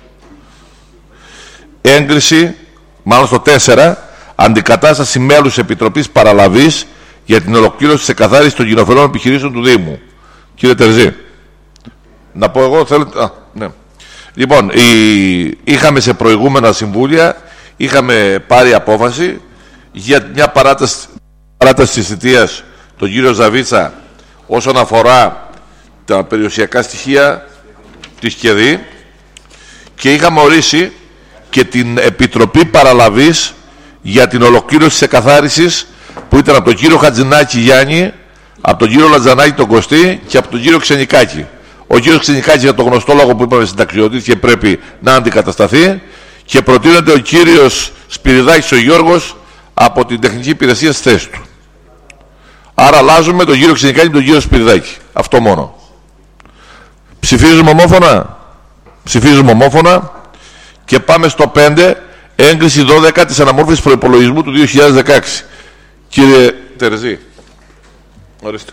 S1: έγκριση, μάλλον στο τέσσερα, αντικατάσταση μέλους Επιτροπής Παραλαβής για την ολοκλήρωση της εκαθάρισης των κοινοφελών επιχειρήσεων του Δήμου. Κύριε Τερζή, να πω εγώ, θέλετε... Α, ναι. Λοιπόν, η... είχαμε σε προηγούμενα συμβούλια, είχαμε πάρει απόφαση για μια παράταση, παράταση της θητείας τον κύριο Ζαβίτσα όσον αφορά τα περιουσιακά στοιχεία της ΚΕΔΗ και είχαμε ορίσει και την Επιτροπή Παραλαβής για την ολοκλήρωση της εκαθάρισης που ήταν από τον κύριο Χατζηνάκη Γιάννη, από τον κύριο Λατζανάκη τον Κωστή και από τον κύριο Ξενικάκη. Ο κύριος Ξενικάκης, για τον γνωστό λόγο που είπαμε συνταξιωτής και πρέπει να αντικατασταθεί, και προτείνεται ο κύριος Σπυριδάκης ο Γιώργος από την τεχνική υπηρεσία στη θέση του. Άρα αλλάζουμε τον κύριο Ξενικάκη με τον κύριο Σπυριδάκη. Αυτό μόνο. Ψηφίζουμε ομόφωνα. Ψηφίζουμε ομόφωνα. Και πάμε στο πέντε, έγκριση δώδεκα της αναμόρφωσης προϋπολογισμού του δύο χιλιάδες δεκαέξι. Κύριε Τερζή, ορίστε.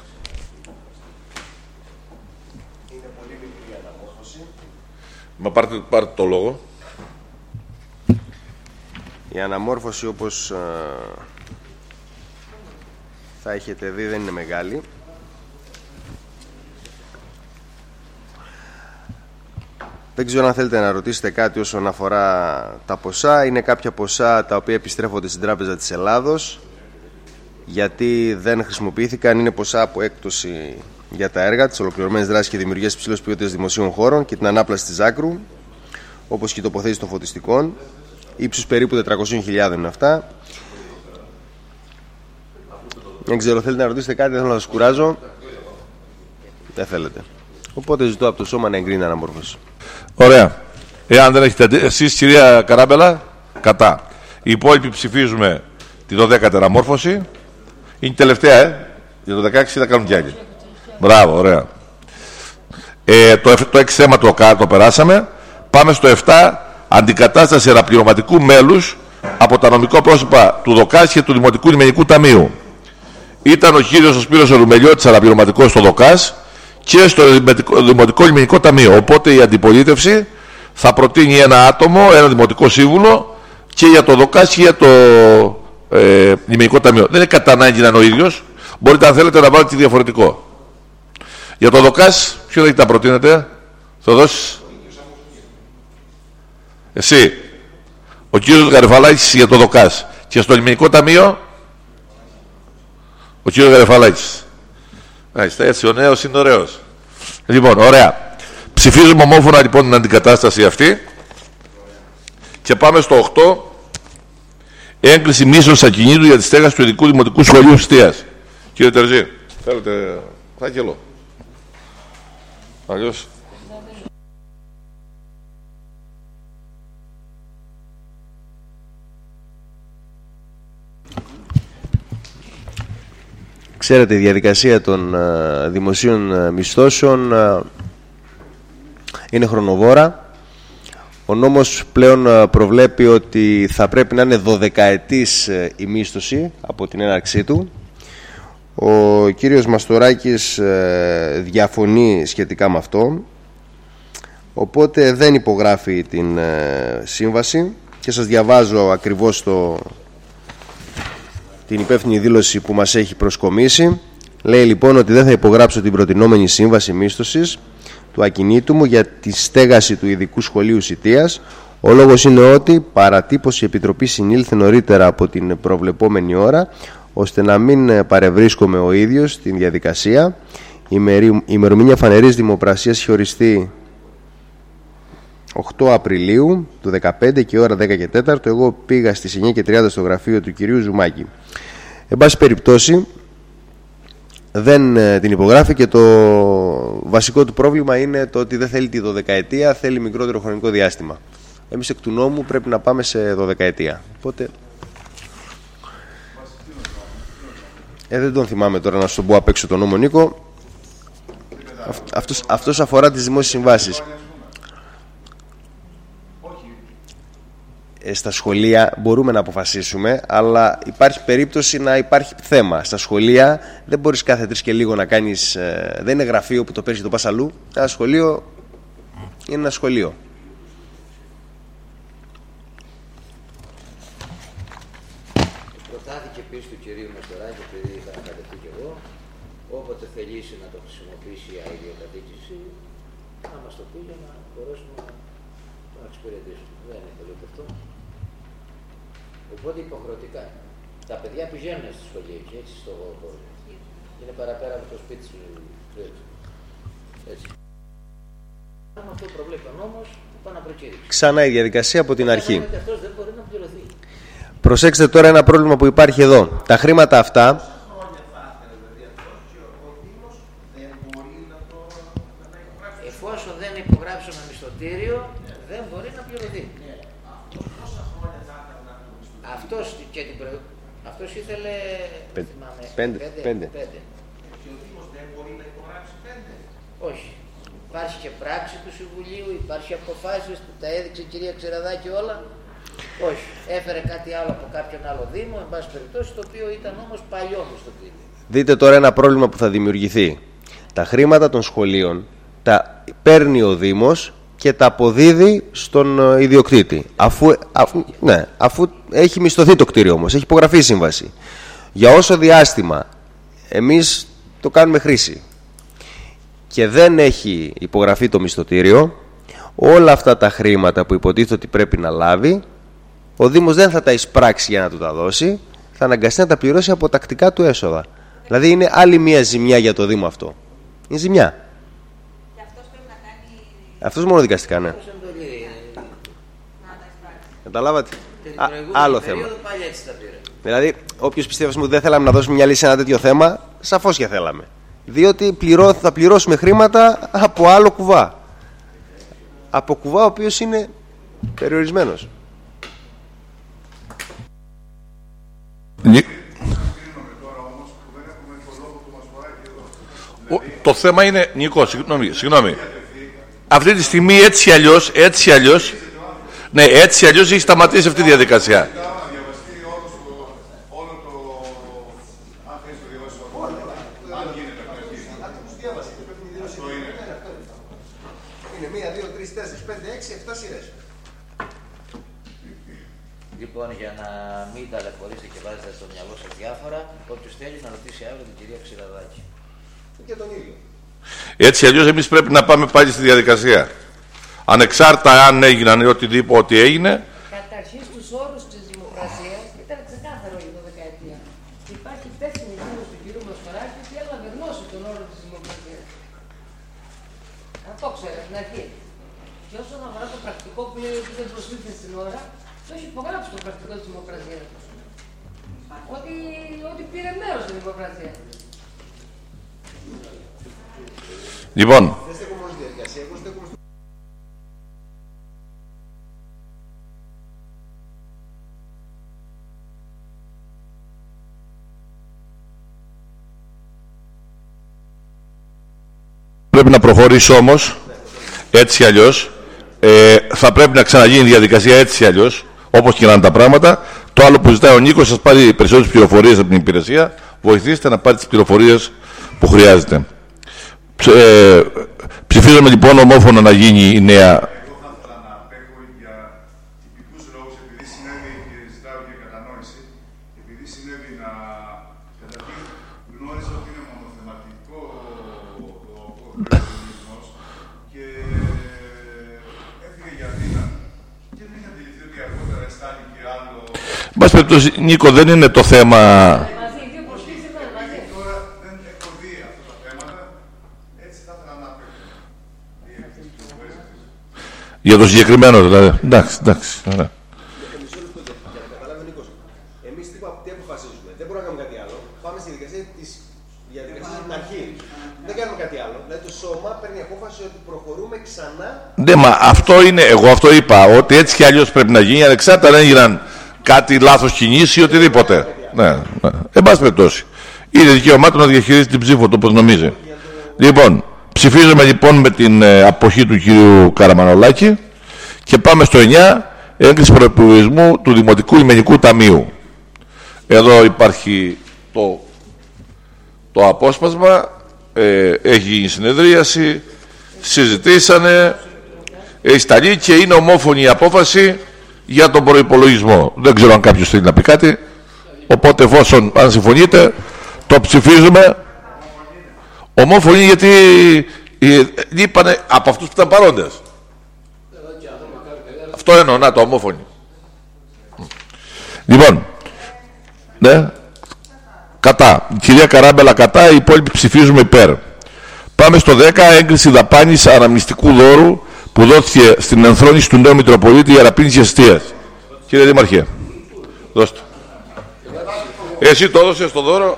S3: Είναι πολύ μικρή αναμόρφωση.
S1: Μα πάρτε, πάρτε το λόγο.
S3: Η αναμόρφωση, όπως α, θα έχετε δει, δεν είναι μεγάλη. Δεν ξέρω αν θέλετε να ρωτήσετε κάτι όσον αφορά τα ποσά. Είναι κάποια ποσά τα οποία επιστρέφονται στην Τράπεζα της Ελλάδος, γιατί δεν χρησιμοποιήθηκαν. Είναι ποσά από έκπτωση για τα έργα, τις ολοκληρωμένες δράσεις και δημιουργίας υψηλής ποιότητας δημοσίων χώρων και την ανάπλαση της Άκρου, όπως και η τοποθέτηση των φωτιστικών. Ύψους περίπου τετρακόσιες χιλιάδες είναι αυτά. Δεν ξέρω, θέλετε να ρωτήσετε κάτι, δεν θέλω να σας κουράζω. Δεν θέλετε. Οπότε ζητώ από το σώμα να εγκρίνει αναμόρφωση.
S1: Ωραία. Εάν δεν έχετε... Εσείς, κυρία Καράμπελα, κατά. Οι υπόλοιποι ψηφίζουμε τη δωδέκατη αναμόρφωση. Είναι η τελευταία, ε. Για το δεκαέξι θα κάνουν κι άλλοι. Μπράβο, ωραία. Ε, το, το έξι θέμα το, το περάσαμε. Πάμε στο επτά, αντικατάσταση αναπληρωματικού μέλους από τα νομικό πρόσωπα του ΔΟΚΑΣ και του Δημοτικού Λιμενικού Ταμείου. Ήταν ο κύριος ο Σπύρος Ρουμελιώτης αναπληρωματικός στο ΔΟΚΑΣ και στο Δημοτικό Λιμενικό Ταμείο. Οπότε η αντιπολίτευση θα προτείνει ένα άτομο, ένα δημοτικό σύμβουλο και για το ΔΟΚΑΣ και για το ε, Λιμενικό Ταμείο. Δεν είναι κατά ανάγκη να είναι ο ίδιος. Μπορείτε, αν θέλετε, να βάλετε διαφορετικό. Για το ΔΟΚΑΣ, ποιο έχετε να προτείνετε, θα δώσεις? Εσύ. Ο κύριος Γαρεφαλάκης για το ΔΟΚΑΣ. Και στο Λιμενικό Ταμείο, ο κύριος Γαρεφαλάκης. Μάλιστα, έτσι ο νέος είναι ωραίος. Λοιπόν, ωραία. Ψηφίζουμε ομόφωνα λοιπόν την αντικατάσταση αυτή. Και πάμε στο οκτώ. Έγκριση μίσθωσης ακινήτου για τη στέγαση του ειδικού δημοτικού σχολείου Στίας. Κύριε Τερζή, θέλετε φάκελο? Αλλιώς.
S3: Ξέρετε, η διαδικασία των uh, δημοσίων uh, μισθώσεων uh, είναι χρονοβόρα. Ο νόμος πλέον uh, προβλέπει ότι θα πρέπει να είναι δωδεκαετής uh, η μίσθωση από την έναρξή του. Ο κύριος Μαστοράκης uh, διαφωνεί σχετικά με αυτό, οπότε δεν υπογράφει την uh, σύμβαση και σας διαβάζω ακριβώς το... την υπεύθυνη δήλωση που μας έχει προσκομίσει. Λέει λοιπόν ότι δεν θα υπογράψω την προτινόμενη σύμβαση μίσθωσης του ακινήτου μου για τη στέγαση του ειδικού σχολείου Σιτίας. Ο λόγος είναι ότι παρατύπωση η Επιτροπή συνήλθε νωρίτερα από την προβλεπόμενη ώρα, ώστε να μην παρευρίσκομαι ο ίδιος στην διαδικασία. Η ημερομηνία φανερής δημοπρασίας έχει οριστεί οκτώ Απριλίου του δεκαπέντε και ώρα δέκα και τέσσερα. Εγώ πήγα στις εννιά και τριάντα στο γραφείο του κυρίου Ζουμάκη. Εν πάση περιπτώσει δεν ε, την υπογράφει και το βασικό του πρόβλημα είναι το ότι δεν θέλει τη δωδεκαετία, θέλει μικρότερο χρονικό διάστημα. Εμείς εκ του νόμου πρέπει να πάμε σε δωδεκαετία. Οπότε ε, δεν τον θυμάμαι τώρα να σου τον πω απ' έξω τον νόμο, Νίκο. Αυτός, αυτός αφορά τις δημόσιες συμβάσεις. Στα σχολεία μπορούμε να αποφασίσουμε, αλλά υπάρχει περίπτωση να υπάρχει θέμα. Στα σχολεία δεν μπορείς κάθε τρεις και λίγο να κάνεις. Ε, δεν είναι γραφείο που το παίρνεις και το πας αλλού. Ένα σχολείο είναι ένα σχολείο.
S2: Προτάθηκε επίσης του κυρίου Μαστοράκη, επειδή είχα ανακατευτεί και εγώ, όποτε θελήσει να το χρησιμοποιήσει η ιδιοκατοίκηση, να μας το πει για να μπορέσουμε να το εξυπηρετήσουμε. Δεν είναι πολύ αυτό. Οπότε υποχρεωτικά. Τα παιδιά πηγαίνουν στη σχολή εκεί, έτσι, στο χώρο. Είναι παραπέρα από το σπίτι σου. Έτσι. Αν αυτό προβλέπει ο νόμος, πάει να προκήρυξει.
S3: Ξανά η διαδικασία από την αρχή.
S2: Αυτός δεν μπορεί να πληρωθεί.
S3: Προσέξτε τώρα ένα πρόβλημα που υπάρχει εδώ. Τα χρήματα αυτά.
S2: Εφόσον δεν υπογράψει ένα μισθωτήριο, δεν μπορεί να πληρωθεί. Αυτός, και την προ... Αυτός ήθελε
S3: πέντε.
S2: Θυμάμαι,
S3: Πέντε.
S2: Πέντε.
S3: Πέντε.
S2: Πέντε. Και ο Δήμος δεν μπορεί να υπογράψει πέντε. Όχι. Υπάρχει και πράξη του Συμβουλίου, υπάρχει αποφάσεις που τα έδειξε η κυρία Ξεραδάκη όλα. Όχι. Έφερε κάτι άλλο από κάποιον άλλο Δήμο, εν πάση περιπτώσει, το οποίο ήταν όμως παλιό μισθωτήριο.
S3: Δείτε τώρα ένα πρόβλημα που θα δημιουργηθεί. Τα χρήματα των σχολείων τα παίρνει ο Δήμος και τα αποδίδει στον ιδιοκτήτη. Αφού, αφού, ναι, αφού έχει μισθωθεί το κτίριο όμως, έχει υπογραφεί η σύμβαση. Για όσο διάστημα εμείς το κάνουμε χρήση και δεν έχει υπογραφεί το μισθωτήριο, όλα αυτά τα χρήματα που υποτίθεται ότι πρέπει να λάβει, ο Δήμος δεν θα τα εισπράξει για να του τα δώσει, θα αναγκαστεί να τα πληρώσει από τακτικά του έσοδα. Δηλαδή είναι άλλη μία ζημιά για το Δήμο αυτό. Είναι ζημιά. Αυτός μόνο δικαστικά, ναι. Καταλάβατε. Α, άλλο θέμα. Δηλαδή, όποιος πιστεύει ότι δεν θέλαμε να δώσουμε μια λύση σε ένα τέτοιο θέμα, σαφώς και θέλαμε. Διότι πληρώ, θα πληρώσουμε χρήματα από άλλο κουβά. Από κουβά ο οποίος είναι περιορισμένος.
S1: Ο, το θέμα είναι, Νίκο, συγγνώμη, συγγνώμη. αυτή τη στιγμή έτσι αλλιώς, έτσι αλλιώς, ναι, έτσι αλλιώς έχει σταματήσει αυτή η διαδικασία.
S2: Λοιπόν, για να μην ταλαιπωρήσετε και βάζετε στο μυαλό σας διάφορα, όποιος θέλει να ρωτήσει αύριο την κυρία Ξηραδάκη. Και τον ίδιο.
S1: Έτσι αλλιώς εμείς πρέπει να πάμε πάλι στη διαδικασία. Ανεξάρτητα αν έγιναν ή οτιδήποτε ό,τι έγινε.
S13: Καταρχήν στους όρους της δημοκρασίας ήταν ξεκάθαρο η δωδεκαετία. Υπάρχει υπεύθυνη δήλωση του κ. Μοσχοράκη ότι έλαβε γνώση των όρων της δημοκρασίας. Αυτό ξέρω, την αρχή. Και όσον αφορά το πρακτικό που λέει ότι δεν προσήλθε στην ώρα, το έχει υπογράψει το πρακτικό της δημοκρασίας. Ότι, ότι πήρε μέρος στη δημοκρασία.
S1: Λοιπόν, πρέπει να προχωρήσω όμως, έτσι αλλιώς, ε, θα πρέπει να ξαναγίνει η διαδικασία έτσι αλλιώς, όπως και να είναι τα πράγματα. Το άλλο που ζητάει ο Νίκος, σας πάρει περισσότερες πληροφορίες από την υπηρεσία, βοηθήστε να πάρει τις πληροφορίες που χρειάζεται. Ε, ψηφίζουμε λοιπόν ομόφωνα να γίνει η νέα.
S4: Εγώ θα ήθελα να απέχω για τυπικούς λόγους, επειδή συνέβη και ζητάω και κατανόηση, επειδή συνέβη να καταρχήν γνώριζα ότι είναι μονοθεματικό ο οργανισμός και έφυγε για Αθήνα και δεν είχε αντιληφθεί ότι αργότερα αισθάνηκε άλλο.
S1: Μπας περιπτώσει, Νίκο, δεν είναι το θέμα. Για το συγκεκριμένο δηλαδή. Εντάξει, εντάξει. Ωραία.
S14: Εμείς τι αποφασίζουμε. Δεν μπορούμε να κάνουμε κάτι άλλο. Πάμε στη διαδικασία της διαδικασίας στην αρχή. Δεν κάνουμε κάτι άλλο. Δηλαδή το σώμα παίρνει απόφαση ότι προχωρούμε ξανά.
S1: Ναι, μα αυτό είναι. Εγώ αυτό είπα. Ότι έτσι κι αλλιώς πρέπει να γίνει. Ανεξάρτητα αν έγιναν κάτι λάθος κινήσει ή οτιδήποτε. Ναι, ναι. Εν πάση περιπτώσει. Είναι δικαίωμά του να διαχειρίζει την ψήφο του όπως νομίζει. Λοιπόν. Ψηφίζουμε λοιπόν με την ε, αποχή του κυρίου Καραμανολάκη και πάμε στο εννιά, έγκριση προϋπολογισμού του Δημοτικού Λιμενικού Ταμείου. Εδώ υπάρχει το, το απόσπασμα, ε, έχει γίνει συνεδρίαση, συζητήσανε, έχει σταλεί και είναι ομόφωνη η απόφαση για τον προϋπολογισμό. Δεν ξέρω αν κάποιος θέλει να πει κάτι, οπότε εφόσον αν συμφωνείτε το ψηφίζουμε. Ομόφωνοι γιατί είπανε από αυτούς που ήταν παρόντες. Αυτό εννοώ, να το ομόφωνοι. Λοιπόν, ναι, κατά. Η κυρία Καράμπελα κατά, οι υπόλοιποι ψηφίζουμε υπέρ. Πάμε στο δέκα, έγκριση δαπάνης αναμνηστικού δώρου που δόθηκε στην ενθρόνηση του νέου Μητροπολίτη Ιεραπίνης Εστίας. Κύριε Δήμαρχε, δώστε. Εσύ το έδωσες το δώρο.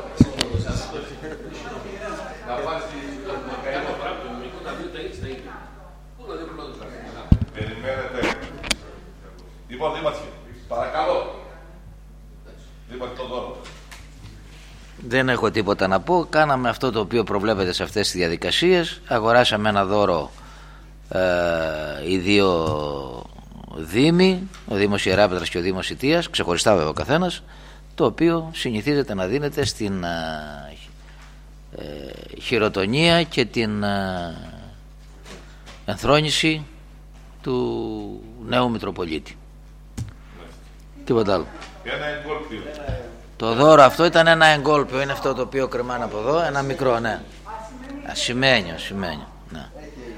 S1: Λοιπόν, Δήμαρχε, παρακαλώ. Δήμαρχε, το δώρο.
S2: Δεν έχω τίποτα να πω. Κάναμε αυτό το οποίο προβλέπεται σε αυτές τις διαδικασίες. Αγοράσαμε ένα δώρο ε, οι δύο δήμοι, ο Δήμος Ιεράπετρας και ο Δήμος Ιτίας, ξεχωριστά βέβαια ο καθένας, το οποίο συνηθίζεται να δίνεται στην ε, ε, χειροτονία και την ε, ενθρόνηση του νέου Μητροπολίτη. Τίποτα άλλο.
S1: Ένα εγκόλπιο.
S2: Το δώρο αυτό ήταν ένα εγκόλπιο. Είναι αυτό το οποίο κρεμάνε από εδώ. Ένα μικρό, ναι. Ασημένιο, ασημένιο. Ναι.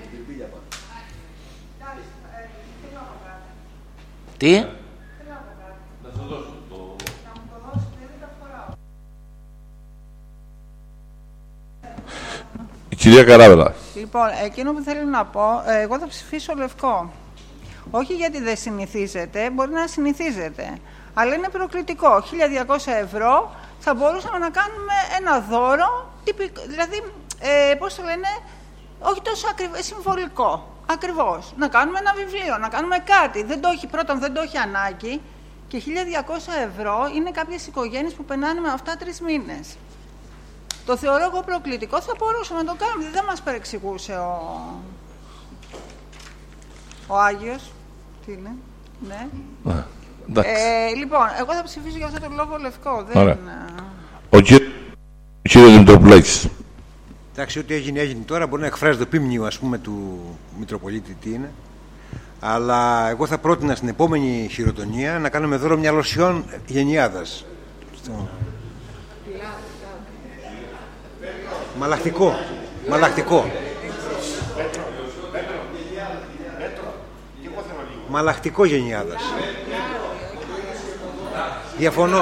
S2: Τι?
S1: Να σου δώσω το... Η κυρία Καράβελα.
S12: Λοιπόν, εκείνο που θέλω να πω, εγώ θα ψηφίσω λευκό. Όχι γιατί δεν συνηθίζεται, μπορεί να συνηθίζεται. Αλλά είναι προκλητικό. χίλια διακόσια ευρώ θα μπορούσαμε να κάνουμε ένα δώρο, τυπικό, δηλαδή, ε, πώς το λένε, όχι τόσο ακριβώς, συμβολικό. Ακριβώς. Να κάνουμε ένα βιβλίο, να κάνουμε κάτι. Δεν το έχει, πρώτον δεν το έχει ανάγκη. Και χίλια διακόσια ευρώ είναι κάποιες οικογένειες που περνάνε με αυτά τρεις μήνες. Το θεωρώ εγώ προκλητικό, θα μπορούσαμε να το κάνουμε. Δεν μας παρεξηγούσε ο... Ο Άγιος. Τι είναι. Ναι.
S1: Α,
S12: ε, λοιπόν, εγώ θα ψηφίσω για αυτό το λόγο λευκό. Δεν...
S1: Ωραία. Ο κύριος Δημητροπουλάκης.
S5: Εντάξει, ό,τι έγινε έγινε τώρα μπορεί να εκφράζει το επίμνιο, ας πούμε, του Μητροπολίτη τι είναι. Αλλά εγώ θα πρότεινα στην επόμενη χειροτονία να κάνουμε δώρο μια λοσιόν γενιάδας. Στο... Μαλακτικό. Μαλακτικό. Μαλακτικό γενιάδας. Διαφωνώ.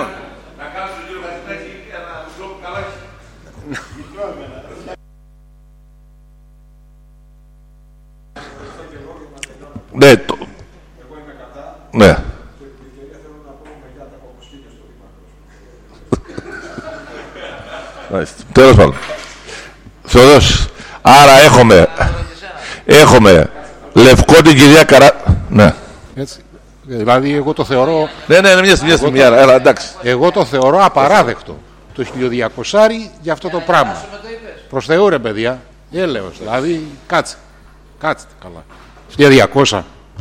S1: Ναι, το... ναι. Τέλος πάντων. Θεοδός. Άρα έχουμε έχουμε λευκό την κυρία Καρά... Ναι.
S15: Έτσι. Δηλαδή εγώ το θεωρώ...
S1: Ναι, ναι, ναι, μια στιγμή, μια στιγμή,
S15: το...
S1: έλα, εντάξει.
S15: Εγώ το θεωρώ απαράδεκτο. Το χίλια διακόσια για αυτό το πράγμα. Προς Θεού ρε παιδιά. Έλεος. Δηλαδή κάτσε. Κάτσε καλά. χίλια διακόσια.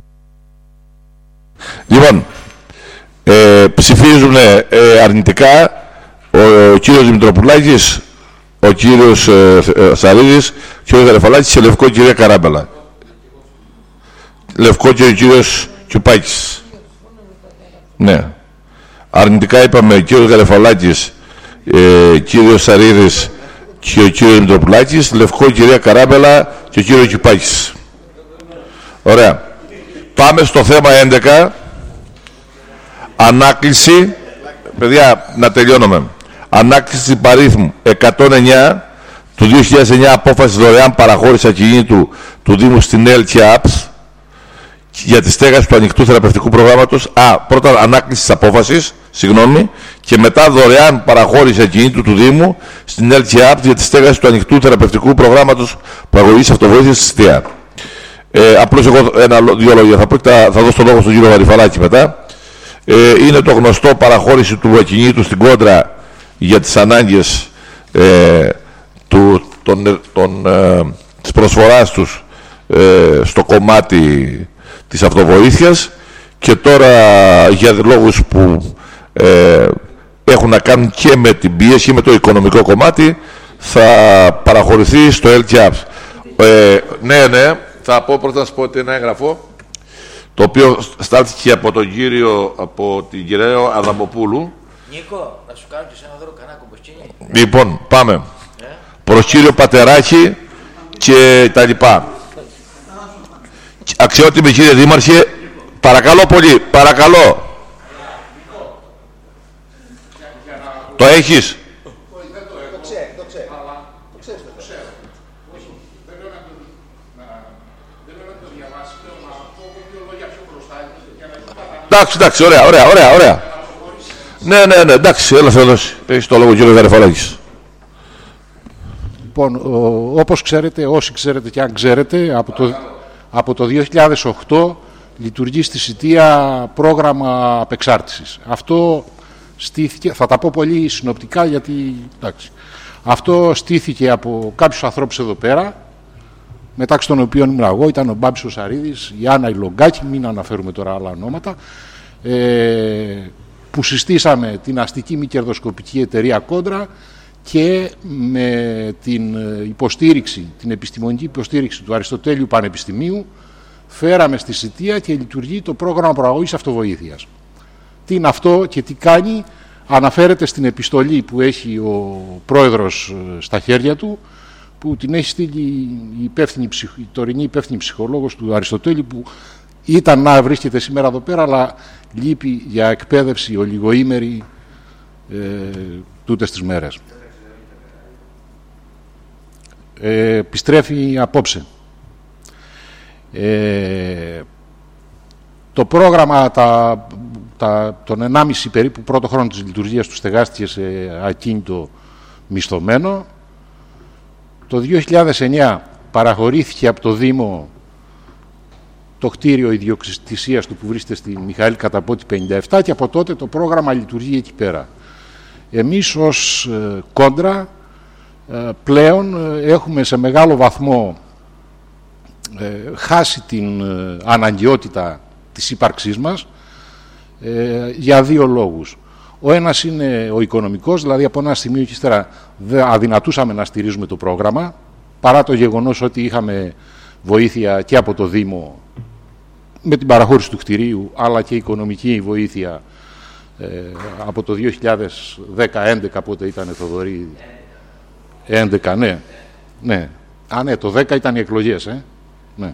S1: Λοιπόν, ε, ψηφίζουν ε, αρνητικά ο, ο κύριος Δημητροπουλάκης, ο κύριος ε, ε, Σαρίδης, ο κύριος Γαρεφαλάκης και λευκό κυρία Καράμπελα. Λευκό και ο κύριος Κιουπάκης. Ναι. Αρνητικά είπαμε κύριος Γαρεφαλάκης, ε, κύριος Σαρίδης και ο κύριος Δημητροπουλάκης, λευκό κυρία Καράμπελα και ο κύριος Κιουπάκης. Ωραία. Πάμε στο θέμα έντεκα. Ανάκληση. Παιδιά, να τελειώνουμε. Ανάκληση παρήθμου εκατόν εννιά του δύο χιλιάδες εννιά, απόφαση δωρεάν παραχώρηση ακινήτου του Δήμου στην ΕΛΤΙΑΠΣ για τη στέγαση του ανοιχτού θεραπευτικού προγράμματος. Α, πρώτα ανάκληση της απόφασης, συγγνώμη, και μετά δωρεάν παραχώρηση ακινήτου του Δήμου στην ΕΛΤΙΑΠΣ για τη στέγαση του ανοιχτού θεραπευτικού προγράμματος παραγωγής αυτοβοήθειας στη ΣΤΙΑ. Ε, απλώς εγώ ένα, δύο λόγια θα πω και θα, θα δώσω το λόγο στον κύριο Γαριφαλάκη μετά. Ε, είναι το γνωστό παραχώρηση του ακινήτου στην Κόντρα για τις ανάγκες ε, του, των, των, ε, της προσφοράς τους ε, στο κομμάτι της αυτοβοήθειας, και τώρα για λόγους που ε, έχουν να κάνουν και με την πίεση και με το οικονομικό κομμάτι θα παραχωρηθεί στο ΕΛΤΙΑΠΣ. Ε, ναι, ναι. Θα πω πρώτα να σας πω ότι ένα έγγραφο το οποίο στάλθηκε από τον κύριο, από την κυρία Αδαμοπούλου.
S2: Νίκο, να σου κάνω και σε ένα δώρο κανένα κομποσκίνη.
S1: Λοιπόν, πάμε. Ε? Προς κύριο Πατεράκη και τα λοιπά. Αξιότιμη κύριε Δήμαρχε, παρακαλώ πολύ, παρακαλώ. Το έχεις? Εντάξει, εντάξει, ωραία, ωραία, ωραία, ωραία. Ναι, ναι, ναι, εντάξει, έλα Θεοδόση. Έχεις το λόγο κύριο Γαρεφαλάκης.
S15: Λοιπόν, ο, όπως ξέρετε, όσοι ξέρετε και αν ξέρετε, από το, από το δύο χιλιάδες οκτώ λειτουργεί στη Σιτία πρόγραμμα απεξάρτησης. Αυτό στήθηκε, θα τα πω πολύ συνοπτικά γιατί, εντάξει, αυτό στήθηκε από κάποιους ανθρώπους εδώ πέρα, μεταξύ των οποίων ήμουν εγώ, ήταν ο Μπάμπης ο Σαρίδης, η Άννα η Λογκάκη, μην αναφέρουμε τώρα άλλα ονόματα, ε, που συστήσαμε την αστική μη κερδοσκοπική εταιρεία Κόντρα και με την υποστήριξη, την επιστημονική υποστήριξη του Αριστοτέλειου Πανεπιστημίου φέραμε στη Σιτία και λειτουργεί το πρόγραμμα παραγωγής αυτοβοήθειας. Τι είναι αυτό και τι κάνει αναφέρεται στην επιστολή που έχει ο πρόεδρος στα χέρια του, που την έχει στείλει η, υπεύθυνη, η τωρινή υπεύθυνη ψυχολόγος του Αριστοτέλη, που ήταν να βρίσκεται σήμερα εδώ πέρα, αλλά λείπει για εκπαίδευση ολιγοήμερη ε, τούτες τις μέρες. Ε, επιστρέφει απόψε. Ε, το πρόγραμμα τα, τα, τον ενάμιση περίπου πρώτο χρόνο της λειτουργίας του στεγάστηκε σε ακίνητο μισθωμένο. Το δύο χιλιάδες εννιά παραχωρήθηκε από το Δήμο το κτίριο ιδιοκτησίας του που βρίσκεται στη Μιχαήλ Καταπότη πενήντα επτά και από τότε το πρόγραμμα λειτουργεί εκεί πέρα. Εμείς ως ε, Κόντρα ε, πλέον ε, έχουμε σε μεγάλο βαθμό ε, χάσει την ε, αναγκαιότητα της ύπαρξής μας ε, για δύο λόγους. Ο ένας είναι ο οικονομικός, δηλαδή από ένα σημείο και ύστερα αδυνατούσαμε να στηρίζουμε το πρόγραμμα, παρά το γεγονός ότι είχαμε βοήθεια και από το Δήμο με την παραχώρηση του κτηρίου, αλλά και οικονομική βοήθεια ε, από το δύο χιλιάδες δέκα έντεκα, πότε ήταν Θοδωρή, έντεκα, ναι, ναι. Α, ναι, το δέκα ήταν οι εκλογές, ε. Ναι.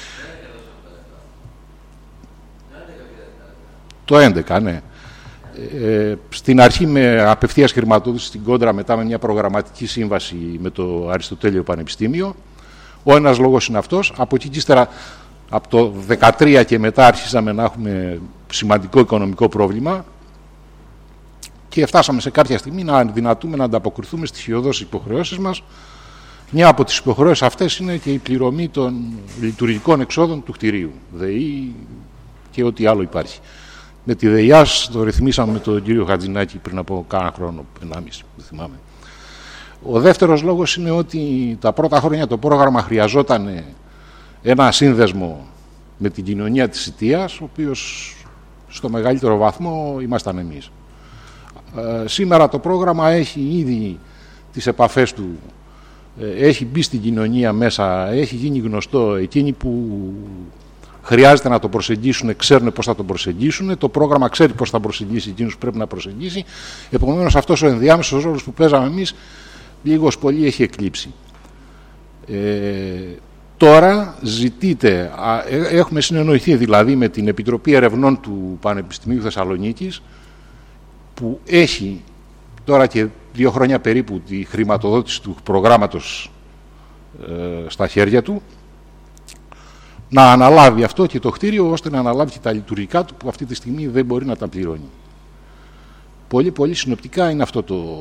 S15: Το έντεκα, ναι. Ε, στην αρχή με απευθείας χρηματοδότηση, στην κόντρα μετά με μια προγραμματική σύμβαση με το Αριστοτέλειο Πανεπιστήμιο. Ο ένας λόγος είναι αυτός. Από εκεί και ύστερα, από το δεκατρία και μετά, αρχίσαμε να έχουμε σημαντικό οικονομικό πρόβλημα και φτάσαμε σε κάποια στιγμή να δυνατούμε να ανταποκριθούμε στις χειοδός υποχρεώσεις μας. Μια από τις υποχρεώσεις αυτές είναι και η πληρωμή των λειτουργικών εξόδων του κτηρίου, ΔΕΗ και ό,τι άλλο υπάρχει. Με τη ΔΕΙΑΣ το ρυθμίσαμε με τον κύριο Χατζηνάκη πριν από κάνα χρόνο, ενάμιση, δεν θυμάμαι. Ο δεύτερος λόγος είναι ότι τα πρώτα χρόνια το πρόγραμμα χρειαζόταν ένα σύνδεσμο με την κοινωνία της Σιτίας, ο οποίος στο μεγαλύτερο βαθμό ήμασταν εμείς. Ε, σήμερα το πρόγραμμα έχει ήδη τις επαφές του, ε, έχει μπει στην κοινωνία μέσα, έχει γίνει γνωστό. Εκείνοι που χρειάζεται να το προσεγγίσουν, ξέρουν πώς θα το προσεγγίσουν. Το πρόγραμμα ξέρει πώς θα προσεγγίσει εκείνους που πρέπει να προσεγγίσει. Επομένως, αυτός ο ενδιάμεσος ρόλος που παίζαμε εμείς, λίγος πολύ έχει εκλείψει. Ε, τώρα ζητείτε, έχουμε συνεννοηθεί δηλαδή με την Επιτροπή Ερευνών του Πανεπιστημίου Θεσσαλονίκης, που έχει τώρα και δύο χρόνια περίπου τη χρηματοδότηση του προγράμματος ε, στα χέρια του, να αναλάβει αυτό και το κτίριο, ώστε να αναλάβει και τα λειτουργικά του, που αυτή τη στιγμή δεν μπορεί να τα πληρώνει. Πολύ πολύ συνοπτικά είναι αυτό το,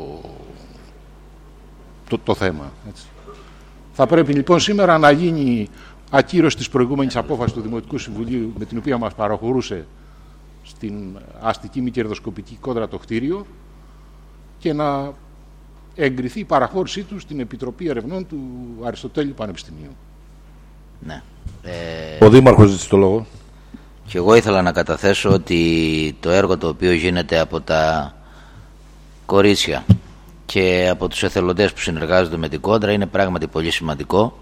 S15: το, το θέμα. Έτσι. Θα πρέπει λοιπόν σήμερα να γίνει ακύρωση της προηγούμενης απόφασης του Δημοτικού Συμβουλίου, με την οποία μας παραχωρούσε στην αστική μη κερδοσκοπική κόντρα το κτίριο, και να εγκριθεί η παραχώρησή του στην Επιτροπή Ερευνών του Αριστοτέλειου Πανεπιστημίου.
S2: Ναι. Ε,
S1: Ο Δήμαρχος ζήτησε το λόγο.
S2: Και εγώ ήθελα να καταθέσω ότι το έργο το οποίο γίνεται από τα κορίτσια και από τους εθελοντές που συνεργάζονται με την κόντρα είναι πράγματι πολύ σημαντικό.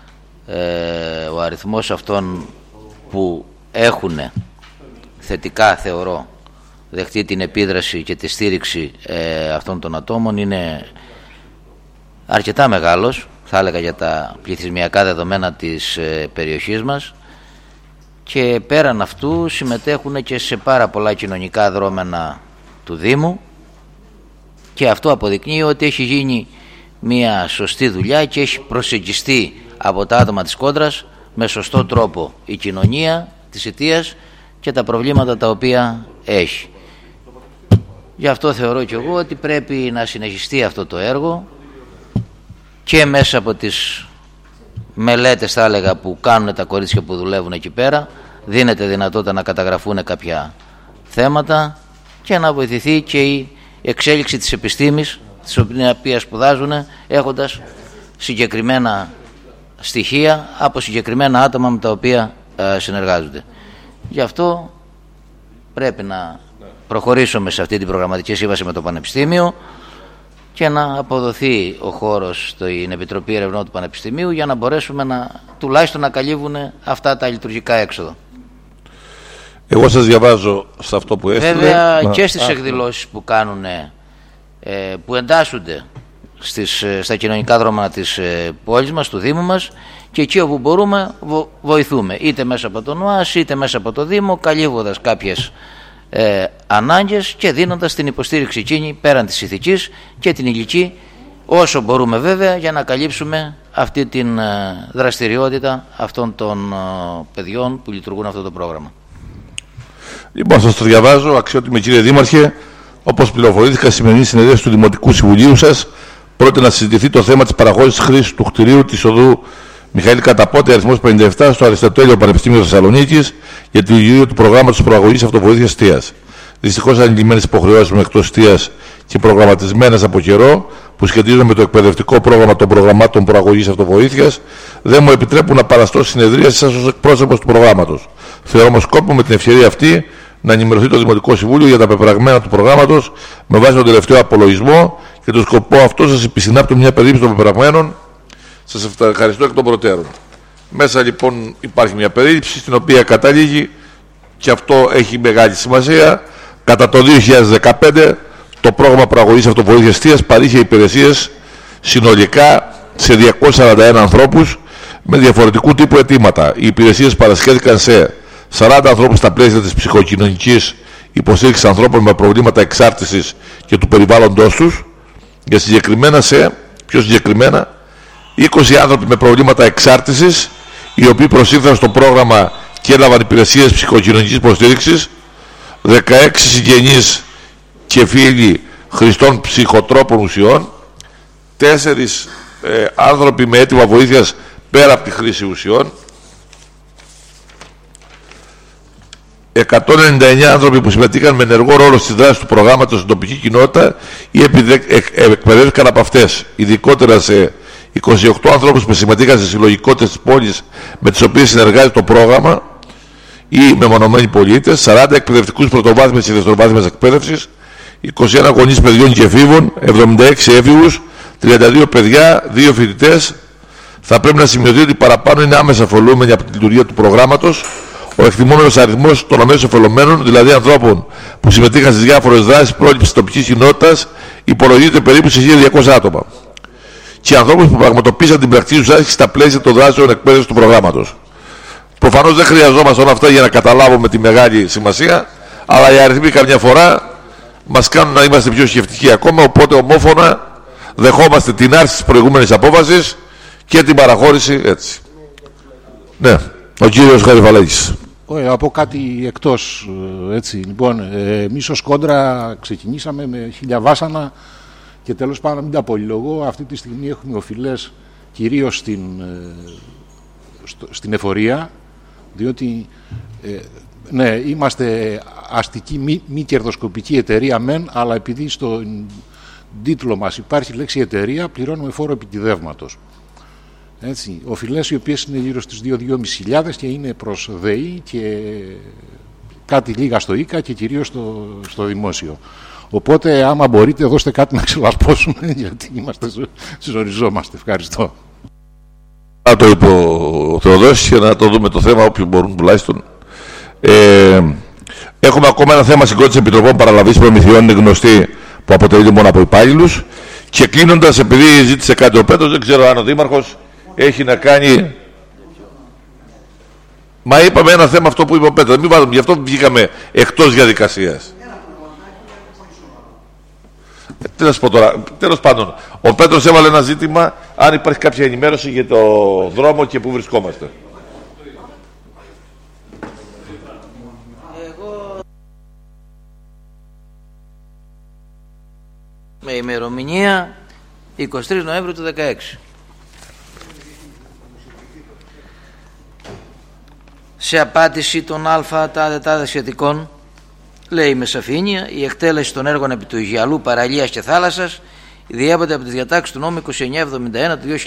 S2: Ε, ο αριθμός αυτών που έχουν θετικά, θεωρώ, δεχτεί την επίδραση και τη στήριξη ε, αυτών των ατόμων είναι αρκετά μεγάλος, θα έλεγα, για τα πληθυσμιακά δεδομένα της ε, περιοχής μας, και πέραν αυτού συμμετέχουν και σε πάρα πολλά κοινωνικά δρόμενα του Δήμου, και αυτό αποδεικνύει ότι έχει γίνει μια σωστή δουλειά και έχει προσεγγιστεί από τα άτομα της κόντρας με σωστό τρόπο η κοινωνία της Αιτίας και τα προβλήματα τα οποία έχει. Γι' αυτό θεωρώ και εγώ ότι πρέπει να συνεχιστεί αυτό το έργο, και μέσα από τις μελέτες, θα έλεγα, που κάνουν τα κορίτσια που δουλεύουν εκεί πέρα, δίνεται δυνατότητα να καταγραφούν κάποια θέματα και να βοηθηθεί και η εξέλιξη της επιστήμης, της οποίας σπουδάζουν, έχοντας συγκεκριμένα στοιχεία από συγκεκριμένα άτομα με τα οποία ε, συνεργάζονται. Γι' αυτό πρέπει να προχωρήσουμε σε αυτή την προγραμματική σύμβαση με το Πανεπιστήμιο και να αποδοθεί ο χώρος στην Επιτροπή Ερευνών του Πανεπιστημίου, για να μπορέσουμε να, τουλάχιστον να καλύβουν αυτά τα λειτουργικά έξοδα.
S1: Εγώ σας διαβάζω σε αυτό που έστειλε.
S2: Βέβαια
S1: να...
S2: και στις
S1: Α,
S2: εκδηλώσεις που κάνουν, ε, που εντάσσονται στις, στα κοινωνικά δρόμενα της ε, πόλης μας, του Δήμου μας, και εκεί όπου μπορούμε βο, βοηθούμε, είτε μέσα από τον ΟΑΣ είτε μέσα από το Δήμο, καλύβοντας κάποιες ε, ανάγκες και δίνοντας την υποστήριξη εκείνη πέραν της ηθικής και την υλική, όσο μπορούμε βέβαια, για να καλύψουμε αυτή την ε, δραστηριότητα αυτών των ε, παιδιών που λειτουργούν αυτό το πρόγραμμα.
S1: Λοιπόν, σας το διαβάζω, αξιότιμη κύριε Δήμαρχε. Όπως πληροφορήθηκα, στη σημερινή συνεδρίαση του Δημοτικού Συμβουλίου σας πρότεινε να συζητηθεί το θέμα της παραχώρησης χρήσης του κτηρίου της οδού Μιχαήλ Καταπότη, αριθμός πενήντα επτά, στο Αριστοτέλειο Πανεπιστήμιο Θεσσαλονίκης, για τη λειτουργία του προγράμματος προαγωγής αυτοβοήθειας Αιτίας. Δυστυχώς ανηλυμένες υποχρεώσεις μου εκτός εστίας και προγραμματισμένες από καιρό που σχετίζονται με το εκπαιδευτικό πρόγραμμα των προγραμμάτων προαγωγής αυτοβοήθειας δεν μου επιτρέπουν να παραστώ συνεδρίαση σας ως εκπρόσωπος του προγράμματος. Θεωρώ όμως σκόπιμο με την ευκαιρία αυτή να ενημερωθεί το Δημοτικό Συμβούλιο για τα πεπραγμένα του προγράμματος με βάση τον τελευταίο απολογισμό και το σκοπό αυτό σας επισυνάπτω μια περίπτωση των πεπραγμένων. Σας ευχαριστώ εκ των προτέρων. Μέσα λοιπόν υπάρχει μια περίληψη στην οποία καταλήγει, και αυτό έχει μεγάλη σημασία, κατά το δύο χιλιάδες δεκαπέντε το πρόγραμμα προαγωγής αυτοβοήθειας εστίας παρήχε υπηρεσίες συνολικά σε διακόσιους σαράντα ένα ανθρώπους με διαφορετικού τύπου αιτήματα. Οι υπηρεσίες παρασχέθηκαν σε σαράντα ανθρώπους στα πλαίσια της ψυχοκοινωνικής υποστήριξης ανθρώπων με προβλήματα εξάρτησης και του περιβάλλοντος τους, και συγκεκριμένα σε, πιο συγκεκριμένα, είκοσι άνθρωποι με προβλήματα εξάρτησης, οι οποίοι προσήλθαν στο πρόγραμμα και έλαβαν υπηρεσίες ψυχοκοινωνικής υποστήριξης, δεκαέξι συγγενείς και φίλοι χρηστών ψυχοτρόπων ουσιών, τέσσερις ε, άνθρωποι με αίτημα βοήθειας πέρα από τη χρήση ουσιών, εκατόν ενενήντα εννέα άνθρωποι που συμμετείχαν με ενεργό ρόλο στις δράσεις του προγράμματος στην τοπική κοινότητα ή εκπαιδεύτηκαν από αυτές, ειδικότερα σε είκοσι οκτώ ανθρώπους που συμμετείχαν σε συλλογικότητες της πόλης με τις οποίες συνεργάζεται το πρόγραμμα ή μεμονωμένοι πολίτες, σαράντα εκπαιδευτικούς πρωτοβάθμιας και δευτεροβάθμιας εκπαίδευσης, είκοσι ένα γονείς παιδιών και εφήβων, εβδομήντα έξι έφηβους, τριάντα δύο παιδιά, δύο φοιτητές. Θα πρέπει να σημειωθεί ότι παραπάνω είναι άμεσα ωφελούμενοι από τη λειτουργία του προγράμματος. Ο εκτιμόμενος αριθμός των αμέσως ωφελωμένων, δηλαδή ανθρώπων που συμμετείχαν στις διάφορες δράσεις πρόληψης της τοπικής κοινότητας, υπολογίζεται περίπου σε χίλια διακόσια άτομα. Και ανθρώπους που πραγματοποίησαν την πρακτική τους άσκηση στα πλαίσια των δράσεων εκπαίδευσης του προγράμματος. Προφανώς δεν χρειαζόμαστε όλα αυτά για να καταλάβουμε τη μεγάλη σημασία, αλλά οι αριθμοί καμιά φορά μας κάνουν να είμαστε πιο σκεφτικοί ακόμα. Οπότε ομόφωνα δεχόμαστε την άρση της προηγούμενης απόφασης και την παραχώρηση έτσι. Ναι, ο κύριος Χαριβαλάκης.
S15: Ε, από κάτι εκτός, έτσι. Λοιπόν, ε, εμείς ως Κόντρα ξεκινήσαμε με χίλια βάσανα και τέλος πάντων, να μην τα πολυλογώ, αυτή τη στιγμή έχουμε οφειλές κυρίως στην, ε, στο, στην εφορία, διότι ε, ναι, είμαστε αστική μη, μη κερδοσκοπική εταιρεία μεν, αλλά επειδή στον τίτλο μας υπάρχει λέξη εταιρεία, πληρώνουμε φόρο επιτιδεύματος. Έτσι, οφειλές οι οποίες είναι γύρω στις δύο με δύο χιλιάδες πεντακόσιες και είναι προς ΔΕΗ και κάτι λίγα στο ΙΚΑ και κυρίως στο, στο δημόσιο. Οπότε άμα μπορείτε δώστε κάτι να ξελασπώσουμε, γιατί είμαστε, ζοριζόμαστε. Ευχαριστώ.
S1: Να το είπε ο Θεοδόσης και να το δούμε το θέμα όποιοι μπορούν τουλάχιστον. Ε, έχουμε ακόμα ένα θέμα συγκρότησης επιτροπών παραλαβής προμηθειών, είναι γνωστή, που αποτελείται μόνο από υπάλληλους. Και κλείνοντας, επειδή ζήτησε κάτι ο Πέτρος, δεν ξέρω αν ο Δήμαρχος έχει να κάνει. Μα είπαμε ένα θέμα αυτό που είπε ο Πέτρος. Μην βάλουμε, γι' αυτό βγήκαμε εκτός διαδικασίας. Ε, τι να σου πω τώρα. Τέλος πάντων, ο Πέτρος έβαλε ένα ζήτημα αν υπάρχει κάποια ενημέρωση για το δρόμο και πού βρισκόμαστε.
S2: Εγώ... με ημερομηνία εικοστή τρίτη Νοέμβρη του δεκαέξι. Σε απάντηση των α τάδε τάδε σχετικών, λέει με σαφήνεια, η εκτέλεση των έργων επί του Αιγιαλού, παραλίας και θάλασσας διέπονται από τις διατάξεις του νόμου είκοσι εννιά εβδομήντα ένα του δύο χιλιάδες